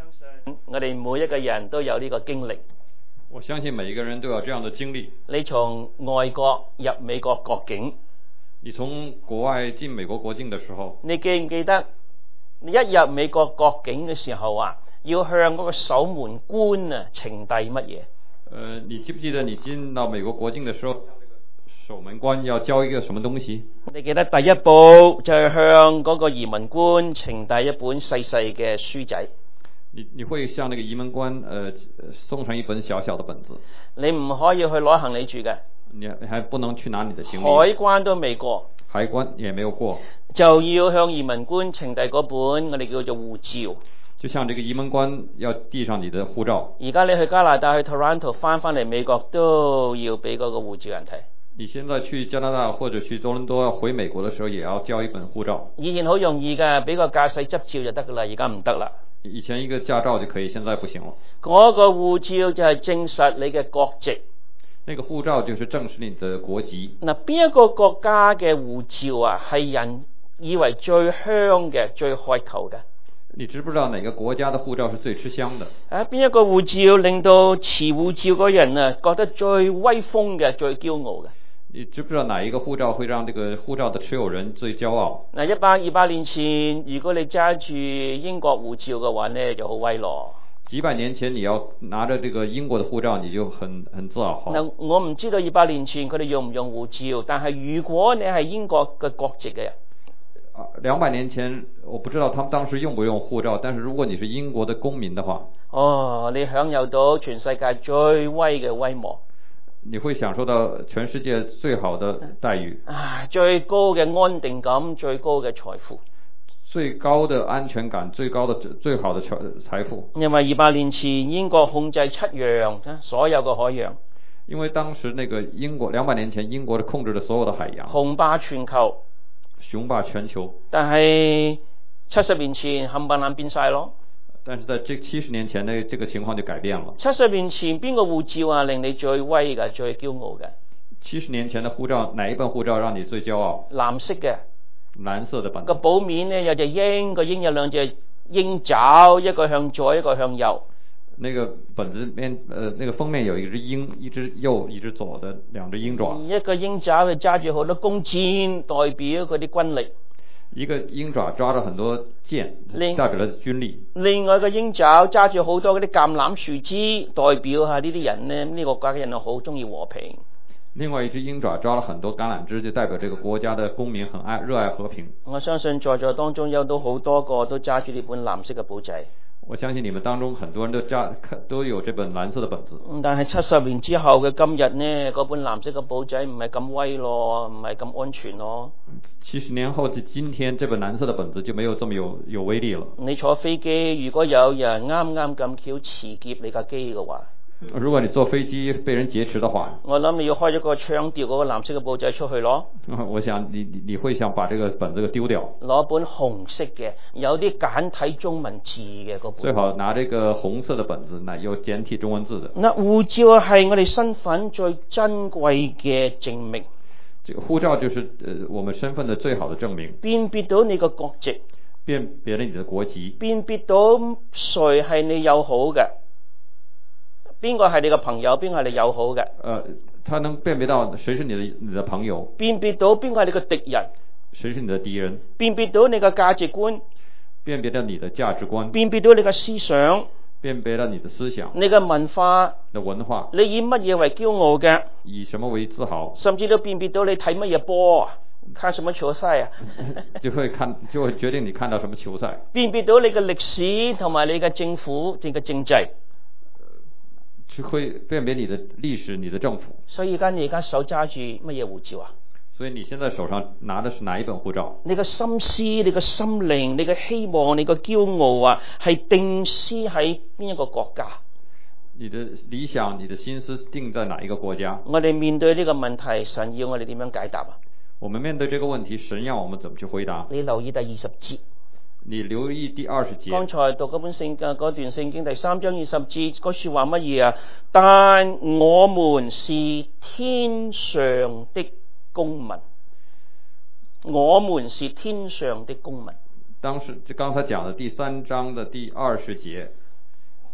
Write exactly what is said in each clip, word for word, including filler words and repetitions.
信我哋每一個人都有呢個經歷。 我相信每一個人都有這樣的經歷。 你從外國入美國國境， 你從國外進美國國境的時候， 你記唔記得你一入美國國境嘅時候啊，要向嗰個守門官啊呈遞乜嘢？ 呃，你記不記得你進到美國國境的時候，向這個守門官要交一個什麼東西？ 你記得第一步就係向嗰個移民官呈遞一本細細嘅書仔。 你你會向那個移民官呃送上一本小小的本子。 你唔可以去攞行李住嘅， 你你還不能去拿你的行李。 海關都未過， 海關也沒有過， 就要向移民官呈遞嗰本我哋叫做護照。 就像這個移民官要遞上你的護照。 而家你去加拿大去 Toronto 翻翻嚟美國都要俾嗰個護照人睇。 你現在去加拿大或者去多倫多回美國的時候，也要交一本護照。 以前好容易㗎，俾個駕駛執照就得㗎啦，而家唔得啦。 以前一個駕照就可以，現在不行了。 嗰個護照就係證實你嘅國籍。 那個護照就是證實你的國籍。 嗱，邊一個國家嘅護照啊，係人以為最香嘅、最渴求嘅？ 你知不知道哪個國家的護照是最吃香的？ 啊，邊一個護照令到持護照嗰人啊覺得最威風嘅、最驕傲嘅？ 你知不知道哪一個護照會讓這個護照的持有人最驕傲？ 嗱，一百二百年前，如果你揸住英國護照嘅話呢，就好威咯。 幾百年前你要拿着這個英國的護照，你就很很自豪。 嗱，我唔知道二百年前佢哋用唔用護照，但係如果你係英國嘅國籍嘅人， 兩百年前我不知道他們當時用不用護照，但是如果你是英國的公民的話， 哦，你享有到全世界最威嘅威望。 你會享受到全世界最好的待遇， 啊，最高嘅安定感，最高嘅財富， 最高的安全感，最高的最好的財富。 因為二百年前英國控制七洋，所有嘅海洋。 因為當時那個英國兩百年前英國的控制了所有的海洋， 雄霸全球， 雄霸全球。 但係七十年前冚唪唥變晒咯。 但是在這七十年前呢，這個情況就改變了。 七十年前邊個護照啊令你最威嘅、最驕傲嘅？ 七十年前的護照，哪一本護照讓你最驕傲？ 藍色嘅， 藍色的本。 個簿面呢有隻鷹，個鷹有兩隻鷹爪，一個向左，一個向右。 那個本子面，呃，那個封面有一隻鷹，一隻右，一隻左的兩隻鷹爪。 一個鷹爪佢揸住好多弓箭，代表嗰啲軍力。 一個鷹爪抓着很多箭，代表了軍力。 另外一個鷹爪揸住好多嗰啲橄欖樹枝，代表下呢啲人呢，呢、這個國家嘅人好中意和平。 另外一隻鷹爪抓了很多橄欖枝，就代表這個國家的公民很愛熱愛和平。 我相信在座當中有都好多個都揸住呢本藍色嘅簿仔。 我相信你們當中很多人都揸都有這本藍色的本子。 但係七十年之後嘅今日呢，嗰本藍色嘅簿仔唔係咁威咯，唔係咁安全咯。 七十年後的今天，這本藍色的本子就沒有這麼有有威力了。 你坐飛機，如果有人啱啱咁巧持劫你架機嘅話， 如果你坐飛機被人劫持的話， 我諗你要開咗個槍掉嗰個藍色嘅簿仔出去咯。 我想你你會想把這個本子給丟掉。 攞本紅色嘅，有啲簡體中文字嘅嗰本。 最好拿這個紅色的本子，那有簡體中文字的。 嗱，護照係我哋身份最珍貴嘅證明。 這個護照就是呃我們身份的最好的證明。 辨別到你個國籍， 辨別了你的國籍， 辨別到誰係你友好嘅。邊個係你嘅朋友，邊個係你友好嘅？ 呃，他能辨別到誰是你的你的朋友， 辨別到邊個係你嘅敵人， 誰是你的敵人， 辨別到你嘅價值觀， 辨別到你的價值觀， 辨別到你嘅思想， 辨別到你的思想， 你嘅文化， 的文化， 你以乜嘢為驕傲嘅？ 以什麼為自豪？甚至都辨別到你睇乜嘢波啊？看什麼球賽啊？ 就會看，就會決定你看到什麼球賽。 辨別到你嘅歷史同埋你嘅政府，你嘅政制。 就會辨別你的歷史，你的政府。 所以而家你而家手揸住乜嘢護照啊？ 所以你現在手上拿的是哪一本護照？ 你嘅心思、你嘅心靈、你嘅希望、你嘅驕傲啊，係定施喺邊一個國家？ 你的理想、你的心思定在哪一個國家？ 我哋面對呢個問題，神要我哋點樣解答啊？ 我們面對這個問題，神要我們怎麼去回答？ 你留意第二十節。 你留意第二十節。剛才讀嗰本聖經嗰段聖經第三章二十節嗰說話乜嘢啊？但我們是天上的公民，我們是天上的公民。 當時就剛才講的第三章的第二十節，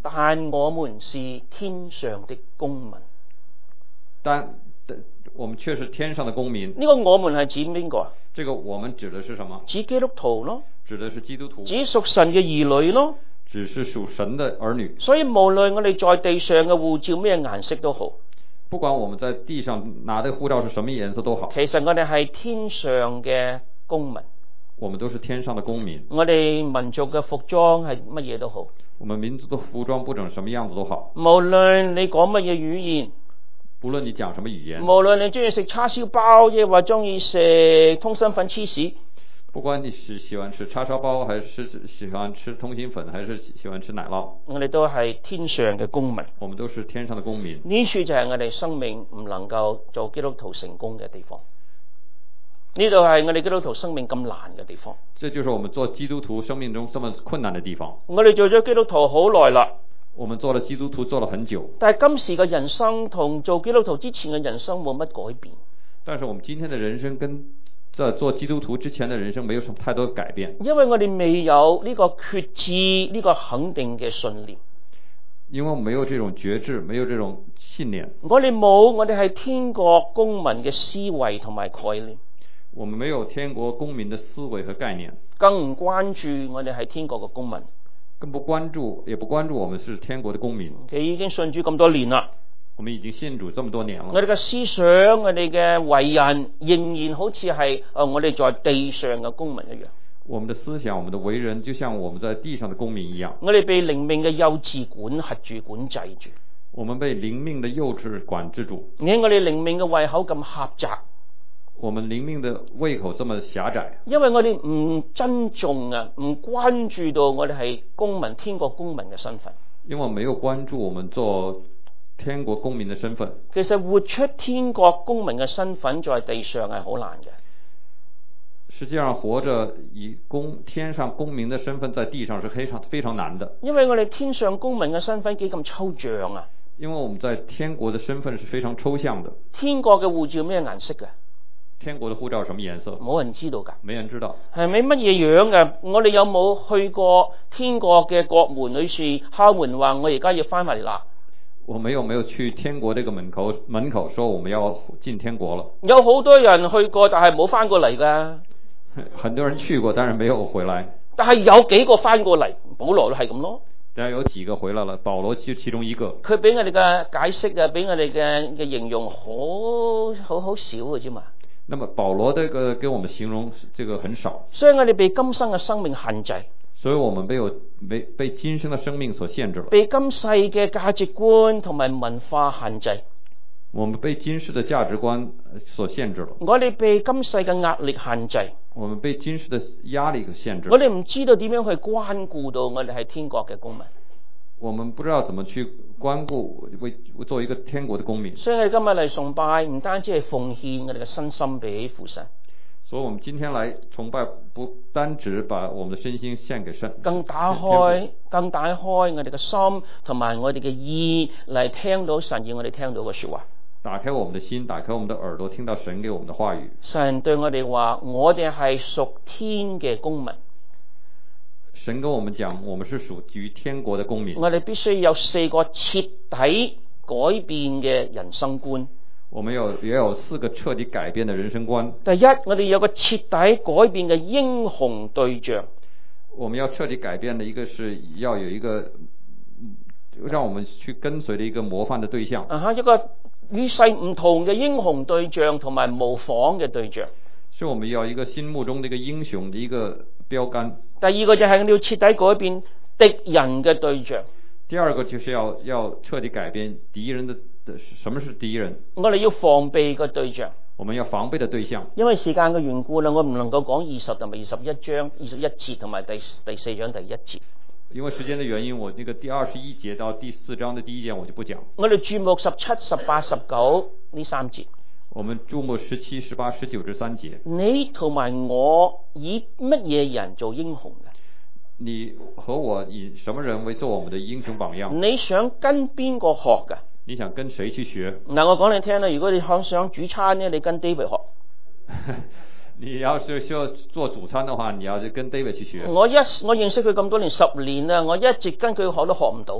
但我們是天上的公民。 但我們卻是天上的公民。 呢個我們係指邊個啊？ 這個我們指的是什麼？ 指基督徒咯， 指的是基督徒， 指屬神嘅兒女咯。 只是屬神的兒女。 所以無論我哋在地上嘅護照咩顏色都好， 不管我們在地上拿的護照是什麼顏色都好， 其實我哋係天上嘅公民。 我們都是天上的公民。 我哋民族嘅服裝係乜嘢都好， 我們民族的服裝不整什麼樣子都好， 無論你講乜嘢語言， 不論你講什麼語言， 無論你中意食叉燒包，亦或中意食通心粉芝士， 不管你是喜歡吃叉燒包，還是喜歡吃通心粉，還是喜歡吃奶酪， 我哋都係天上嘅公民。 我們都是天上的公民。 呢處就係我哋生命唔能夠做基督徒成功嘅地方。呢度係我哋基督徒生命咁難嘅地方。 這就是我們做基督徒生命中這麼困難的地方。 我哋做咗基督徒好耐啦， 我們做了基督徒做了很久， 但係今時嘅人生同做基督徒之前嘅人生冇乜改變。 但是我們今天的人生跟在做基督徒之前的人生沒有什麼太多改變， 因為我哋未有呢個決志，呢個肯定嘅信念。 因為我們沒有這種決志，沒有這種信念。 我哋冇，我哋係天國公民嘅思維同埋概念。 我們沒有天國公民的思維和概念， 更唔關注我哋係天國嘅公民， 更不關注，也不關注我們是天國的公民。 佢已經信主咁多年啦， 我們已經信主這麼多年了。 我哋嘅思想，我哋嘅為人，仍然好似係誒我哋在地上嘅公民一樣。 我們的思想，我們的為人，就像我們在地上的公民一樣。 我哋被靈命嘅幼稚管轄住、管制住。 我們被靈命的幼稚管制住。 而且我哋靈命嘅胃口咁狹窄。 我們靈命的胃口這麼狹窄， 因為我哋唔珍重啊，唔關注到我哋係公民、天國公民嘅身份。 因為我沒有關注我們做天國公民的身份。 其實活出天國公民嘅身份，在地上係好難嘅。 實際上，活着以公天上公民的身份在地上是非常非常難的。 因為我哋天上公民嘅身份幾咁抽象啊！ 因為我們在天國的身份是非常抽象的。 天國嘅護照咩顏色嘅？ 天國的護照什麼顏色？ 冇人知道㗎。 沒人知道。 係咪乜嘢樣嘅？我哋有冇去過天國嘅國門裏處敲門話我而家要翻返嚟啦？ 我沒有沒有去天國這個門口門口說我們要進天國了。 有好多人去過，但係冇翻過嚟㗎。 很多人去過，但是沒有回來。 但係有幾個翻過嚟，保羅都係咁咯。 但係有幾個回來了，保羅就其中一個。 佢俾我哋嘅解釋啊，俾我哋嘅嘅形容好好好少嘅啫嘛。 那麼保羅這個給我們形容這個很少， 所以我哋被今生嘅生命限制， 所以我們被有被被今生的生命所限制了， 被今世嘅價值觀同埋文化限制， 我們被今世的價值觀所限制了， 我哋被今世嘅壓力限制， 我們被今世的壓力限制， 我哋唔知道點樣去關顧到我哋係天國嘅公民。 我們不知道怎麼去關顧為做一個天國的公民。 所以我哋今日嚟崇拜，唔單止係奉獻我哋嘅身心俾父神。 所以我們今天來崇拜，不單只把我們的身心獻給神， 更打開，更打開我哋嘅心同埋我哋嘅意嚟聽到神要我哋聽到嘅說話。 打開我們的心，打開我們的耳朵，聽到神給我們的話語。 神對我哋話：我哋係屬天嘅公民。 神跟我們講，我們是屬於天國的公民。 我哋必須有四個徹底改變嘅人生觀。 我們有也有四個徹底改變的人生觀。 第一，我哋有個徹底改變嘅英雄對象。 我們要徹底改變的一個是要有一個讓我們去跟隨的一個模範的對象。 啊哈，一個與世唔同嘅英雄對象同埋模仿嘅對象。 所以我們要一個心目中的一個英雄的一個標杆。 第二個就係你要徹底改變敵人嘅對象。 第二個就是要要徹底改變敵人的的什麼是敵人？ 我哋要防備嘅對象。 我們要防備的對象。 因為時間嘅緣故啦，我唔能夠講二十同埋二十一章、二十一節同埋第第四章第一節。 因為時間的原因，我那個第二十一節到第四章的第一節我就不講。 我哋注目十七、十八、十九呢三節。 我們注目十七、十八、十九這三節。 你同埋我以乜嘢人做英雄嘅？ 你和我以什麼人為做我們的英雄榜樣？ 你想跟邊個學噶？ 你想跟誰去學？ 嗱，我講你聽啦，如果你想想煮餐呢，你跟 David 學。 你要是需要做主餐的話，你要去跟 David 去學。 我一我認識佢咁多年，十年啦，我一直跟佢學都學唔到。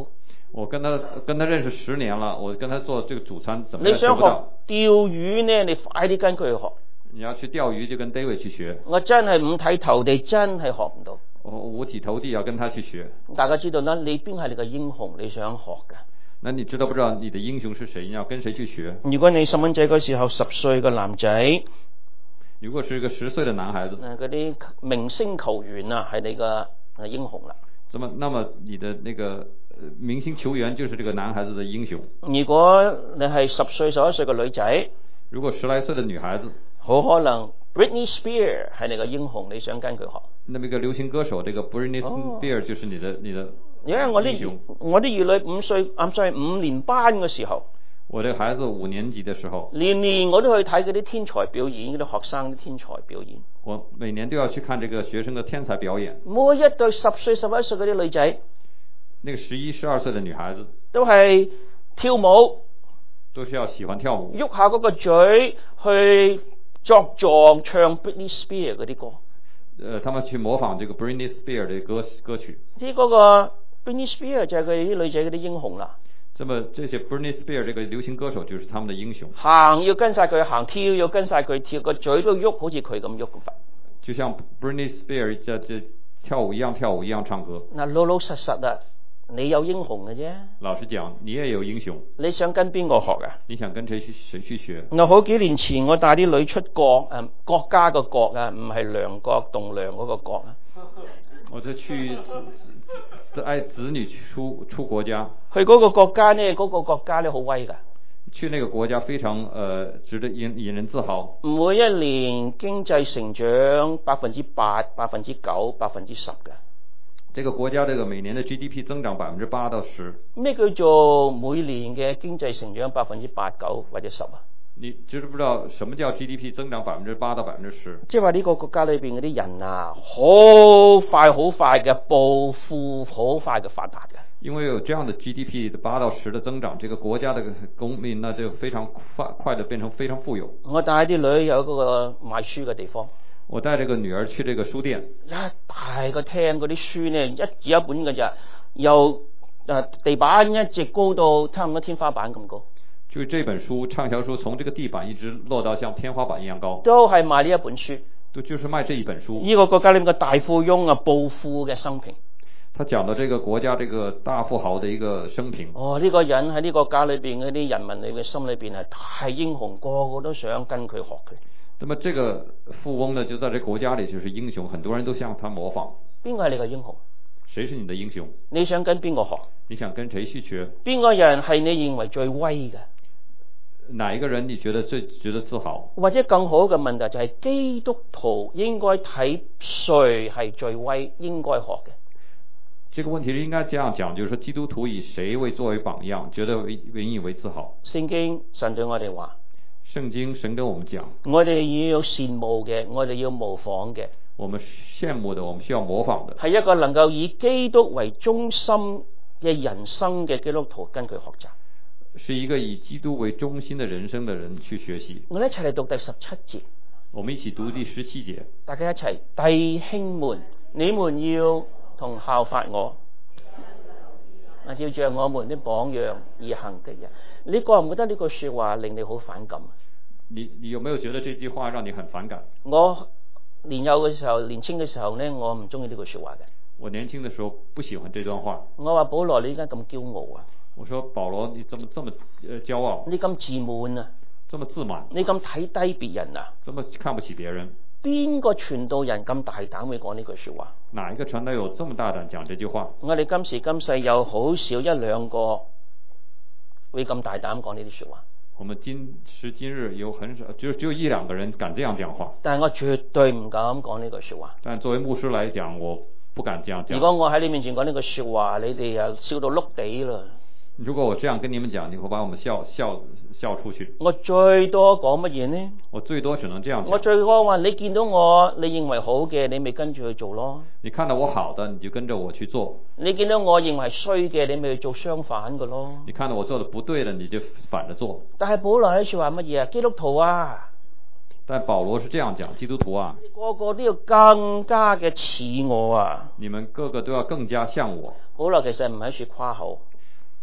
我跟他跟他认識十年了，我跟他做這個主餐怎麼樣你想學學不到。 釣魚呢？你快啲跟佢去學。 你要去釣魚就跟 David 去學。 我真係五體投地，真係學唔到。 我五體投地要跟他去學。 大家知道啦，你邊係你嘅英雄？你想學嘅？ 那你知道不知道你的英雄是誰？你要跟誰去學？ 如果你細蚊仔嗰時候十歲嘅男仔， 如果是一個十歲的男孩子， 誒嗰啲明星球員啊，係你嘅英雄啦。 咁麼，那麼你的那個明星球員就是這個男孩子的英雄。 如果你係十歲十一歲嘅女仔， 如果十來歲的女孩子， 好可能 Britney Spears 係你嘅英雄，你想跟佢學。 那麼一個流行歌手，這個 Britney Spears 就是你的、哦、你的因為我啲我啲兒女五歲，啱在五年班嘅時候， 我這個孩子五年級的時候， 年年我都去睇嗰啲天才表演，嗰啲學生啲天才表演。 我每年都要去看這個學生的天才表演。 每一對十歲十一歲嗰啲女仔， 那個十一十二歲的女孩子， 都係跳舞， 都是要喜歡跳舞， 喐下嗰個嘴去作狀唱 Britney Spears 嗰啲歌。 呃，他們去模仿這個 Britney Spears 的歌歌曲。 知嗰個 Britney Spears 就係佢哋啲女仔嗰啲英雄啦。 這麼這些 Britney Spears 這個流行歌手就是他們的英雄。 行要跟晒佢行，跳要跟晒佢跳，個嘴都喐好似佢咁喐咁法。就像 Britney Spears 這這跳舞一樣跳舞一樣唱歌。 嗱，老老實實啊，你有英雄嘅啫。 老實講，你也有英雄。 你想跟邊個學啊？ 你想跟誰去誰去學？ 我好幾年前我帶啲女出國，誒，國家個國啊，唔係梁國棟梁嗰個國啊。 我就去子愛子女出出國家。 去嗰個國家呢，嗰、嗰個國家呢好威噶。 去那個國家非常呃值得引引人自豪。 每一年經濟成長百分之八、百分之九、百分之十嘅。 這個國家這個每年的 G D P 增長百分之八到十。 咩叫做每年嘅經濟成長百分之八九或者十啊？ 你知不知道什麼叫 G D P 增長百分之八到百分之十？ 即係話呢個國家裏邊嗰啲人啊，好快好快嘅暴富，好快嘅發達嘅。 因為有這樣的 G D P 的八到十的增長，這個國家的公民呢就非常快快的變成非常富有。 我帶啲女有嗰個賣書嘅地方。 我帶這個女兒去這個書店。 一大個廳嗰啲書呢，一紙一本嘅咋，由誒地板一直高到差唔多天花板咁高。 就這本書暢銷書從這個地板一直落到像天花板一樣高。 都係賣呢一本書。 都就是賣這一本書。 呢個國家裏面嘅大富翁啊，暴富嘅生平。 他講到這個國家這個大富豪的一個生平。 哦，呢、這個人喺呢個國家裏邊嗰啲人民裏嘅心裏邊係大英雄，個個都想跟佢學佢。 那麼這個富翁呢，就在這個國家裏就是英雄，很多人都向他模仿。 邊個係你嘅英雄？ 誰是你的英雄？ 你想跟邊個學？ 你想跟誰去學？邊個人係你認為最威嘅？ 哪一個人你覺得最覺得自豪？ 或者更好嘅問題就係基督徒應該睇誰係最威，應該學嘅。 這個問題應該這樣講，就是說基督徒以誰為作為榜樣，覺得為引以為自豪？ 聖經神對我哋話， 聖經神跟我們講， 我哋要羨慕嘅，我哋要模仿嘅。 我們羨慕的，我們需要模仿的， 係一個能夠以基督為中心嘅人生嘅基督徒，跟佢學習。 是一個以基督為中心的人生的人去學習。 我哋一齊嚟讀第十七節。 我們一起讀第十七節。 大家一齊，弟兄們，你們要同效法我，啊，照着我們的榜樣而行的人。你覺唔覺得呢句說話令你好反感？ 你你有沒有覺得這句話讓你很反感？ 我年幼嘅時候，年輕嘅時候呢，我唔中意呢句說話嘅。 我年輕的時候不喜歡這段話。 我話保羅，你而家咁驕傲啊！ 我說保羅，你怎麼這麼呃驕傲？ 你咁自滿啊！ 這麼自滿？ 你咁睇低別人啊？ 這麼看不起別人？ 邊個傳道人咁大膽會講呢句說話？ 哪一個傳道有這麼大膽講這句話？ 我哋今時今世有好少一兩個會咁大膽講呢啲說話。 我們今時今日有很少，就只有一兩個人敢這樣講話。 但係我絕對唔敢講呢句說話。 但作為牧師來講，我不敢這樣講。 如果我喺你面前講呢句說話，你哋啊笑到碌地啦。 如果我這樣跟你們講，你會把我們笑笑笑出去。 我最多講乜嘢呢？ 我最多只能這樣講。 我最多話你見到我，你認為好嘅，你咪跟住去做咯。 你看到我好的，你就跟着我去做。 你見到我認為衰嘅，你咪去做相反嘅咯。 你看到我做的不對的，你就反着做。 但係保羅呢句話乜嘢啊？基督徒啊！ 但保羅是這樣講，基督徒啊， 個個都要更加嘅似我啊！ 你們個個都要更加像我。 保羅其實唔係喺處誇口。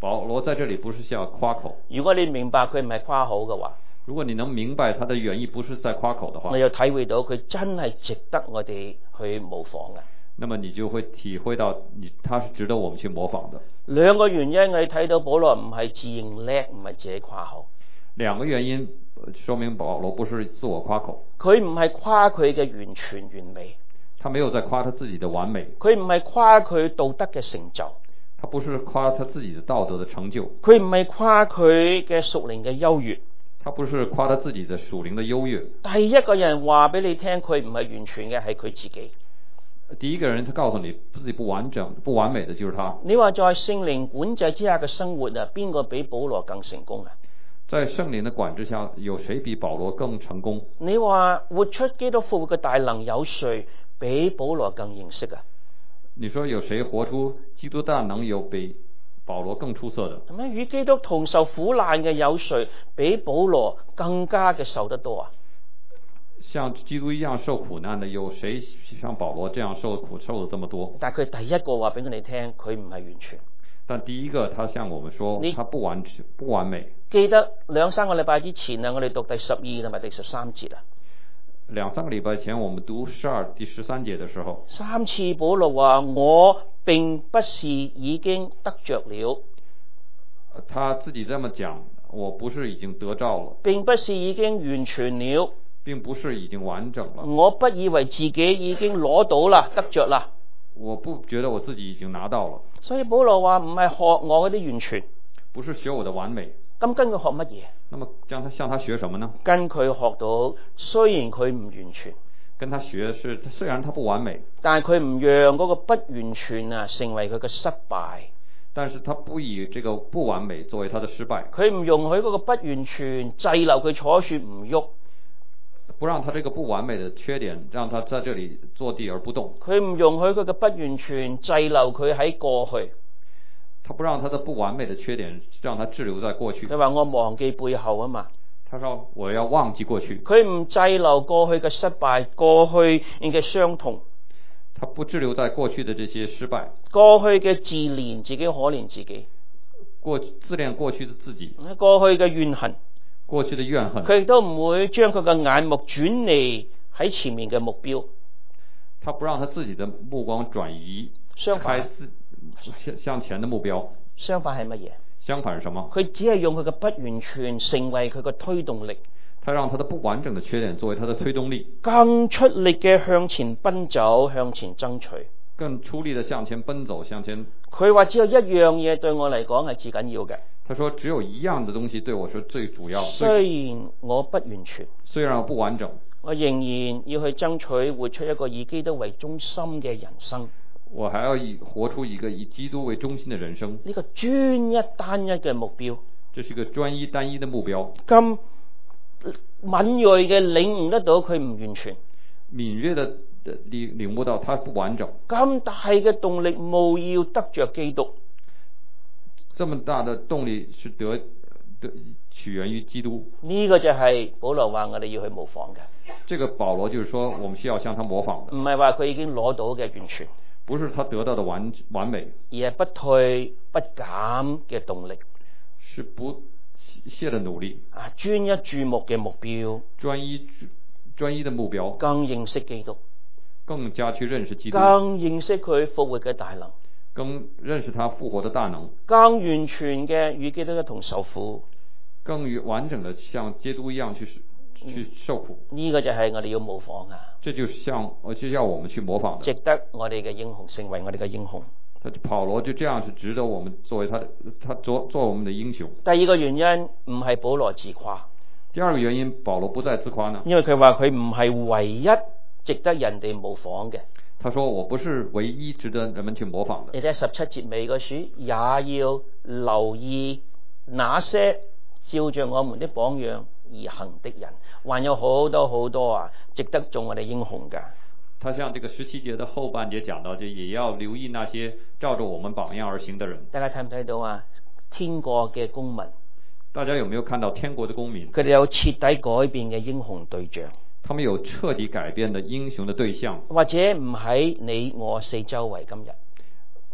保羅在這裡不是像誇口， 如果你明白佢唔係誇口嘅話， 如果你能明白他的原意不是在誇口的話， 你就體會到佢真係值得我哋去模仿嘅。 那麼你就會體會到你他是值得我們去模仿的。 兩個原因我哋睇到保羅唔係自認叻，唔係自己誇口。 兩個原因說明保羅不是自我誇口， 佢唔係誇佢嘅完全完美， 他沒有在誇他自己的完美， 佢唔係誇佢道德嘅成就， 他不是誇他自己的道德的成就， 佢唔係誇佢嘅屬靈嘅優越， 他不是誇他自己的屬靈的優越。 第一個人話俾你聽佢唔係完全嘅係佢自己。 第一個人他告訴你自己不完整不完美的就是他。 你話在聖靈管制之下嘅生活啊，邊個比保羅更成功啊？ 在聖靈的管制下，有誰比保羅更成功？ 你話活出基督復活嘅大能，有誰比保羅更認識啊？ 你說有誰活出基督大能有比保羅更出色的？ 係咪與基督同受苦難嘅有誰比保羅更加嘅受得多啊？ 像基督一樣受苦難的，有誰像保羅這樣受苦受得這麼多？ 但係佢第一個話俾我哋聽，佢唔係完全。 但第一個，他向我們說，他不完全不完美。 記得兩三個禮拜之前啊，我哋讀第十二同埋第十三節啊。 兩三個禮拜前，我們讀十二第十三節的時候， 三次保羅話：我並不是已經得着了。 他自己這麼講，我不是已經得着了， 並不是已經完全了， 並不是已經完整了。 我不以為自己已經攞到啦，得着啦。 我不覺得我自己已經拿到了。 所以保羅話唔係學我嗰啲完全， 不是學我的完美。 咁跟佢學乜嘢？ 那麼將他向他學什麼呢？ 跟佢學到，雖然佢唔完全， 跟他學是雖然他不完美， 但係佢唔讓嗰個不完全啊成為佢嘅失敗。 但是他不以這個不完美作為他的失敗。 佢唔容許嗰個不完全滯留佢坐住唔喐， 不讓他這個不完美的缺點讓他在這裡坐地而不動。 佢唔容許佢嘅不完全滯留佢喺過去。 他不讓他的不完美的缺點讓他滯留在過去。 佢話我忘記背後啊嘛。 他說我要忘記過去。 佢唔滯留過去嘅失敗，過去嘅傷痛。 他不滯留在過去的這些失敗。 過去嘅自憐，自己可憐自己。 過自戀過去的自己。 過去嘅怨恨。 過去的怨恨。 佢亦都唔會將佢嘅眼目轉離喺前面嘅目標。 他不讓他自己的目光轉移， 相反向前的目標。 相反係乜嘢？ 相反是什麼？ 佢只係用佢嘅不完全成為佢嘅推動力。 他讓他的不完整的缺點作為他的推動力， 更出力嘅向前奔走，向前爭取， 更出力的向前奔走，向前。 佢話只有一樣嘢對我嚟講係至緊要嘅。 他說只有一樣的東西對我是最主要。 雖然我不完全， 雖然我不完整， 我仍然要去爭取活出一個以基督為中心嘅人生。 我還要以活出一個以基督為中心的人生。 呢個專一單一嘅目標， 這是一個專一單一的目標。 咁敏銳嘅領悟得到佢唔完全， 敏銳的領領悟到他不完整。 咁大嘅動力務要得着基督， 這麼大的動力是得得起源於基督。 呢個就係保羅話我哋要去模仿嘅。 這個保羅就是說我們需要向他模仿的， 唔係話佢已經攞到嘅完全， 不是他得到的完完美， 而係不退不減嘅動力， 是不懈的努力啊，專一注目嘅目標， 專一專一的目標， 更認識基督， 更加去認識基督， 更認識佢復活嘅大能， 更認識他復活的大能， 更完全嘅與基督一同受苦， 更完整的像基督一樣去去受苦。 呢、這個就係我哋要模仿啊！ 這就像我就要我們去模仿的， 值得我哋嘅英雄成為我哋嘅英雄。 保羅就這樣是值得我們作為他的他做做我們的英雄。 第二個原因唔係保羅自誇。 第二個原因，保羅不再自誇呢？ 因為佢話佢唔係唯一值得人哋模仿嘅。 他說我不是唯一值得人們去模仿的。 你睇十七節尾個書，也要留意那些照着我們的榜樣而行的人，還有好多好多啊，值得做我哋英雄噶。 他像這個十七節的後半節講到，就也要留意那些照着我們榜樣而行的人。 大家睇唔睇到啊？天國嘅公民， 大家有沒有看到天國的公民？ 佢哋有徹底改變嘅英雄對象。 他們有徹底改變的英雄的對象， 或者唔喺你我四周圍今日，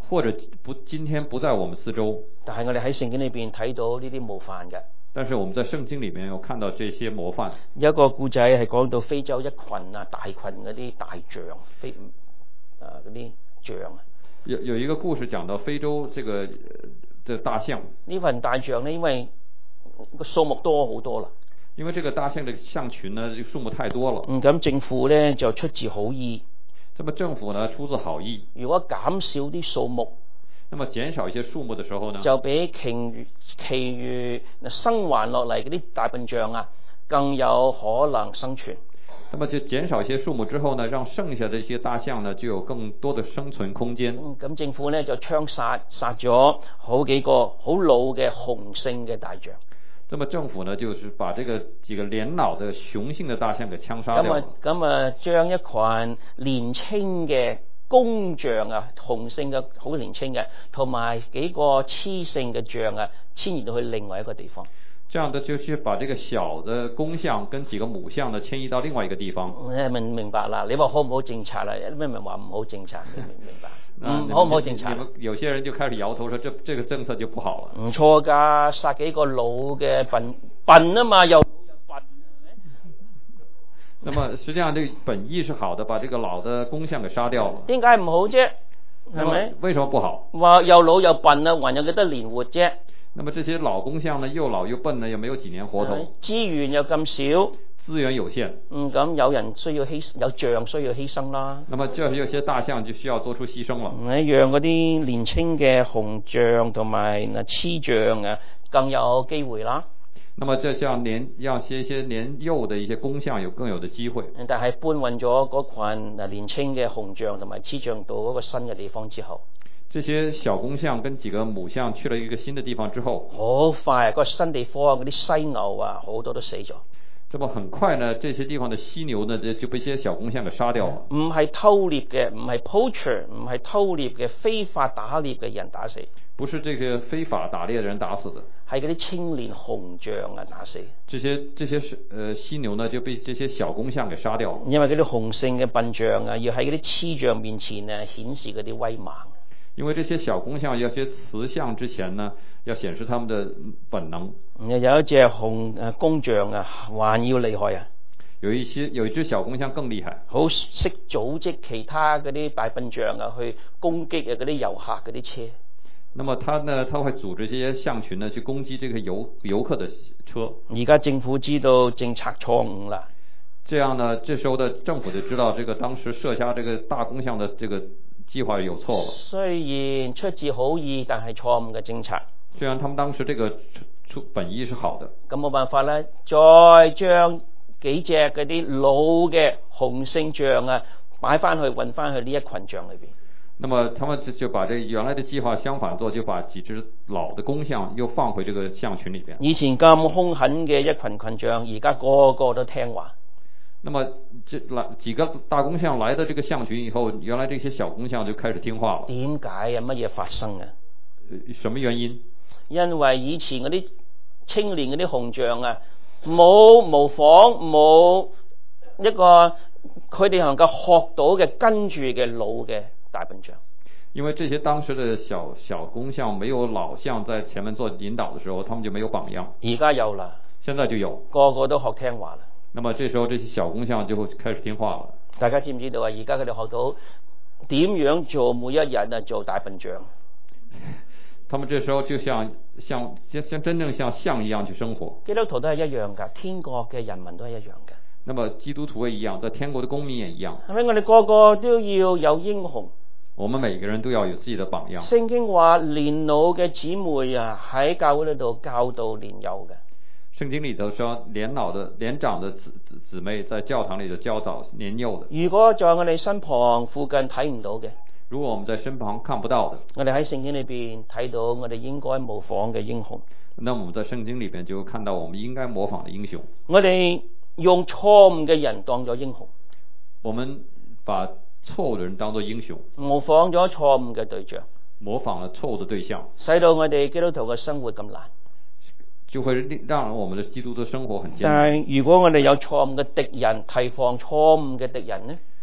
或者不今天不在我們四周， 但係我哋喺聖經裏邊睇到呢啲模範嘅。 但是我們在聖經裡面有看到這些模範。 有一個故仔係講到非洲一群啊大群嗰啲大象，非啊嗰啲象啊。 有有一個故事講到非洲這個這個大象。 呢群大象呢，因為個數目多好多啦。 因為這個大象的象群呢，數目太多了。 嗯，咁政府呢就出自好意。 這麼政府呢出自好意。 如果減少啲數目， 那麼減少一些數目的時候呢， 就比其餘其餘生還落嚟嗰啲大笨象啊，更有可能生存。 那麼就減少一些數目之後呢，讓剩下的一些大象呢就有更多的生存空間。 咁、嗯、政府呢就槍殺殺咗好幾個好老嘅雄性嘅大象。 那麼政府呢就是把這個幾個年老的雄性的大象給槍殺掉。 咁啊咁啊，將一群年輕嘅公象啊，雄性嘅好年輕嘅，同埋幾個雌性嘅象啊，遷移到去另外一個地方。 這樣的就去把這個小的公象跟幾個母象呢遷移到另外一個地方。 你明唔明白啦？你話好唔好政策啦？咩咪話唔好政策？你明唔明白？嗯，好唔好政策？ 有些人就開始搖頭說，這這個政策就不好了。 唔錯噶，殺幾個老嘅笨笨啊嘛，又老又笨，係咪？ 那麼實際上，這個本意是好的，把這個老的公象給殺掉了。 點解唔好啫？係咪？ 為什麼不好？ 話又老又笨啊，還有幾多年活啫？ 那麼這些老公象呢，又老又笨呢，又沒有幾年活頭， 資源又咁少， 資源有限。 嗯，咁有人需要犧有象需要犧牲啦。 那麼就有些大象就需要做出犧牲了。 嗯，讓嗰啲年輕嘅雄象同埋嗱雌象啊，更有機會啦。 那麼這像年讓些一些年幼的一些公象有更有的機會。 但係搬運咗嗰群嗱年輕嘅雄象同埋雌象到嗰個新嘅地方之後， 這些小公象跟幾個母象去了一個新的地方之後， 好快嗰個新地方嗰啲犀牛啊，好多都死咗。 這麼很快呢，這些地方的犀牛呢，就就被一些小公象給殺掉了。 唔係偷獵嘅，唔係 poacher， 唔係偷獵嘅非法打獵嘅人打死。 不是這個非法打獵的人打死的， 係嗰啲青年雄象啊打死。 這些這些呃犀牛呢就被這些小公象給殺掉了。 因為嗰啲雄性嘅笨象啊，要喺嗰啲雌象面前呢顯示嗰啲威猛。 因為這些小公象要些雌象之前呢，要顯示他們的本能。 有一隻雄誒公象啊，還要厲害啊！ 有一些有一隻小公象更厲害， 好識組織其他嗰啲大笨象啊，去攻擊啊嗰啲遊客嗰啲車。 那麼他呢，他會組織這些象群呢，去攻擊這個遊遊客的車。 而家政府知道政策錯誤啦， 這樣呢，這時候的政府就知道這個當時設下這個大公象的這個計劃有錯了。 雖然出自好意，但係錯誤嘅政策。 雖然他們當時這個出本意是好的， 咁冇辦法咧，再將幾隻嗰啲老嘅雄性象啊擺翻去運翻去呢一群象裏邊。 那麼他們就就把這原來的計劃相反做，就把幾隻老的公象又放回這個象群裏邊。 以前咁兇狠嘅一群群象，而家個個都聽話。 那麼這來幾個大公象來到這個象群以後，原來這些小公象就開始聽話了。 點解啊？乜嘢發生啊？ 什麼原因？ 因為以前嗰啲青年嗰啲雄象啊，冇模仿，冇一個佢哋能夠學到嘅跟住嘅老嘅大笨象。 因為這些當時的小小公象沒有老象在前面做引導的時候，他們就沒有榜樣。 而家有啦， 現在就有， 個個都學聽話啦。 那麼這時候這些小公象就會開始聽話了。 大家知唔知道啊？而家佢哋學到點樣做每一日啊做大笨象。 他們這時候就像像像真正像象一樣去生活。 基督徒都係一樣噶，天國嘅人民都係一樣嘅。 那麼基督徒也一樣，在天國的公民也一樣。 係咪？我哋個個都要有英雄。 我們每個人都要有自己的榜樣。 聖經話年老嘅姊妹啊，喺教會裏度教導年幼嘅。 聖經裏頭說，年老的年長的姊姊妹在教堂裏頭教導年幼的。 如果在我哋身旁附近睇唔到嘅， 如果我們在身旁看不到的， 我哋喺聖經裏邊睇到我哋應該模仿嘅英雄。 那麼我們在聖經裏邊就看到我們應該模仿的英雄。 我哋用錯誤嘅人當咗英雄， 我們把錯誤的人當作英雄， 模仿咗錯誤嘅對象， 模仿了錯誤的對象， 使到我哋基督徒嘅生活咁難， 就會讓我們的基督徒生活很艱難。 但係如果我哋有錯誤嘅敵人，提防錯誤嘅敵人呢？